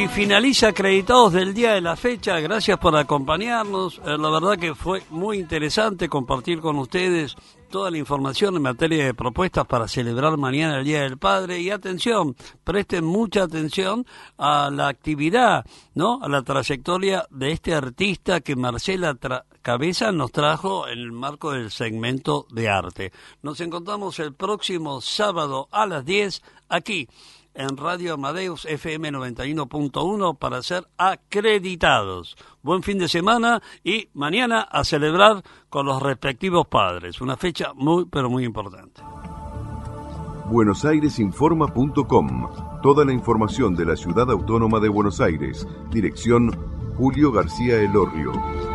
y finaliza Acreditados del día de la fecha. Gracias por acompañarnos. Eh, la verdad que fue muy interesante compartir con ustedes toda la información en materia de propuestas para celebrar mañana el Día del Padre. Y atención, presten mucha atención a la actividad, ¿no? A la trayectoria de este artista que Marcela Tra- Cabeza nos trajo en el marco del segmento de arte. Nos encontramos el próximo sábado a las diez aquí en Radio Amadeus F M noventa y uno punto uno para ser acreditados. Buen fin de semana y mañana a celebrar con los respectivos padres. Una fecha muy, pero muy importante. buenos aires informa punto com. Toda la información de la Ciudad Autónoma de Buenos Aires. Dirección Julio García Elorrio.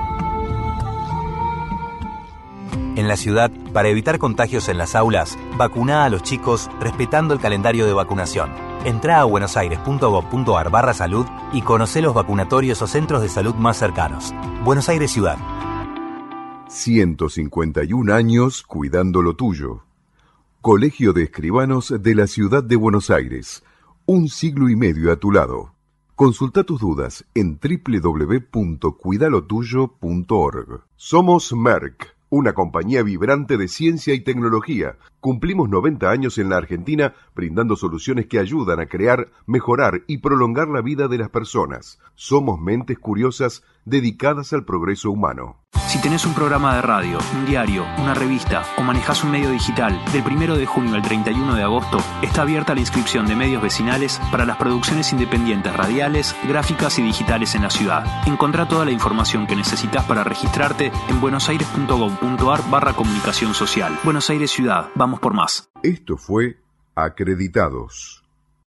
En la ciudad, para evitar contagios en las aulas, vacuná a los chicos respetando el calendario de vacunación. Entrá a buenosaires.gov.ar barra salud y conocé los vacunatorios o centros de salud más cercanos. Buenos Aires Ciudad. ciento cincuenta y un años cuidando lo tuyo. Colegio de Escribanos de la Ciudad de Buenos Aires. Un siglo y medio a tu lado. Consulta tus dudas en doble u doble u doble u punto cuidalotuyo punto org. Somos Merck, una compañía vibrante de ciencia y tecnología. Cumplimos noventa años en la Argentina brindando soluciones que ayudan a crear, mejorar y prolongar la vida de las personas. Somos mentes curiosas dedicadas al progreso humano. Si tenés un programa de radio, un diario, una revista o manejás un medio digital, del primero de junio al treinta y uno de agosto está abierta la inscripción de medios vecinales para las producciones independientes radiales, gráficas y digitales en la ciudad. Encontrá toda la información que necesitas para registrarte en buenosaires.gov.ar barra comunicación social. Buenos Aires Ciudad, vamos por más. Esto fue Acreditados.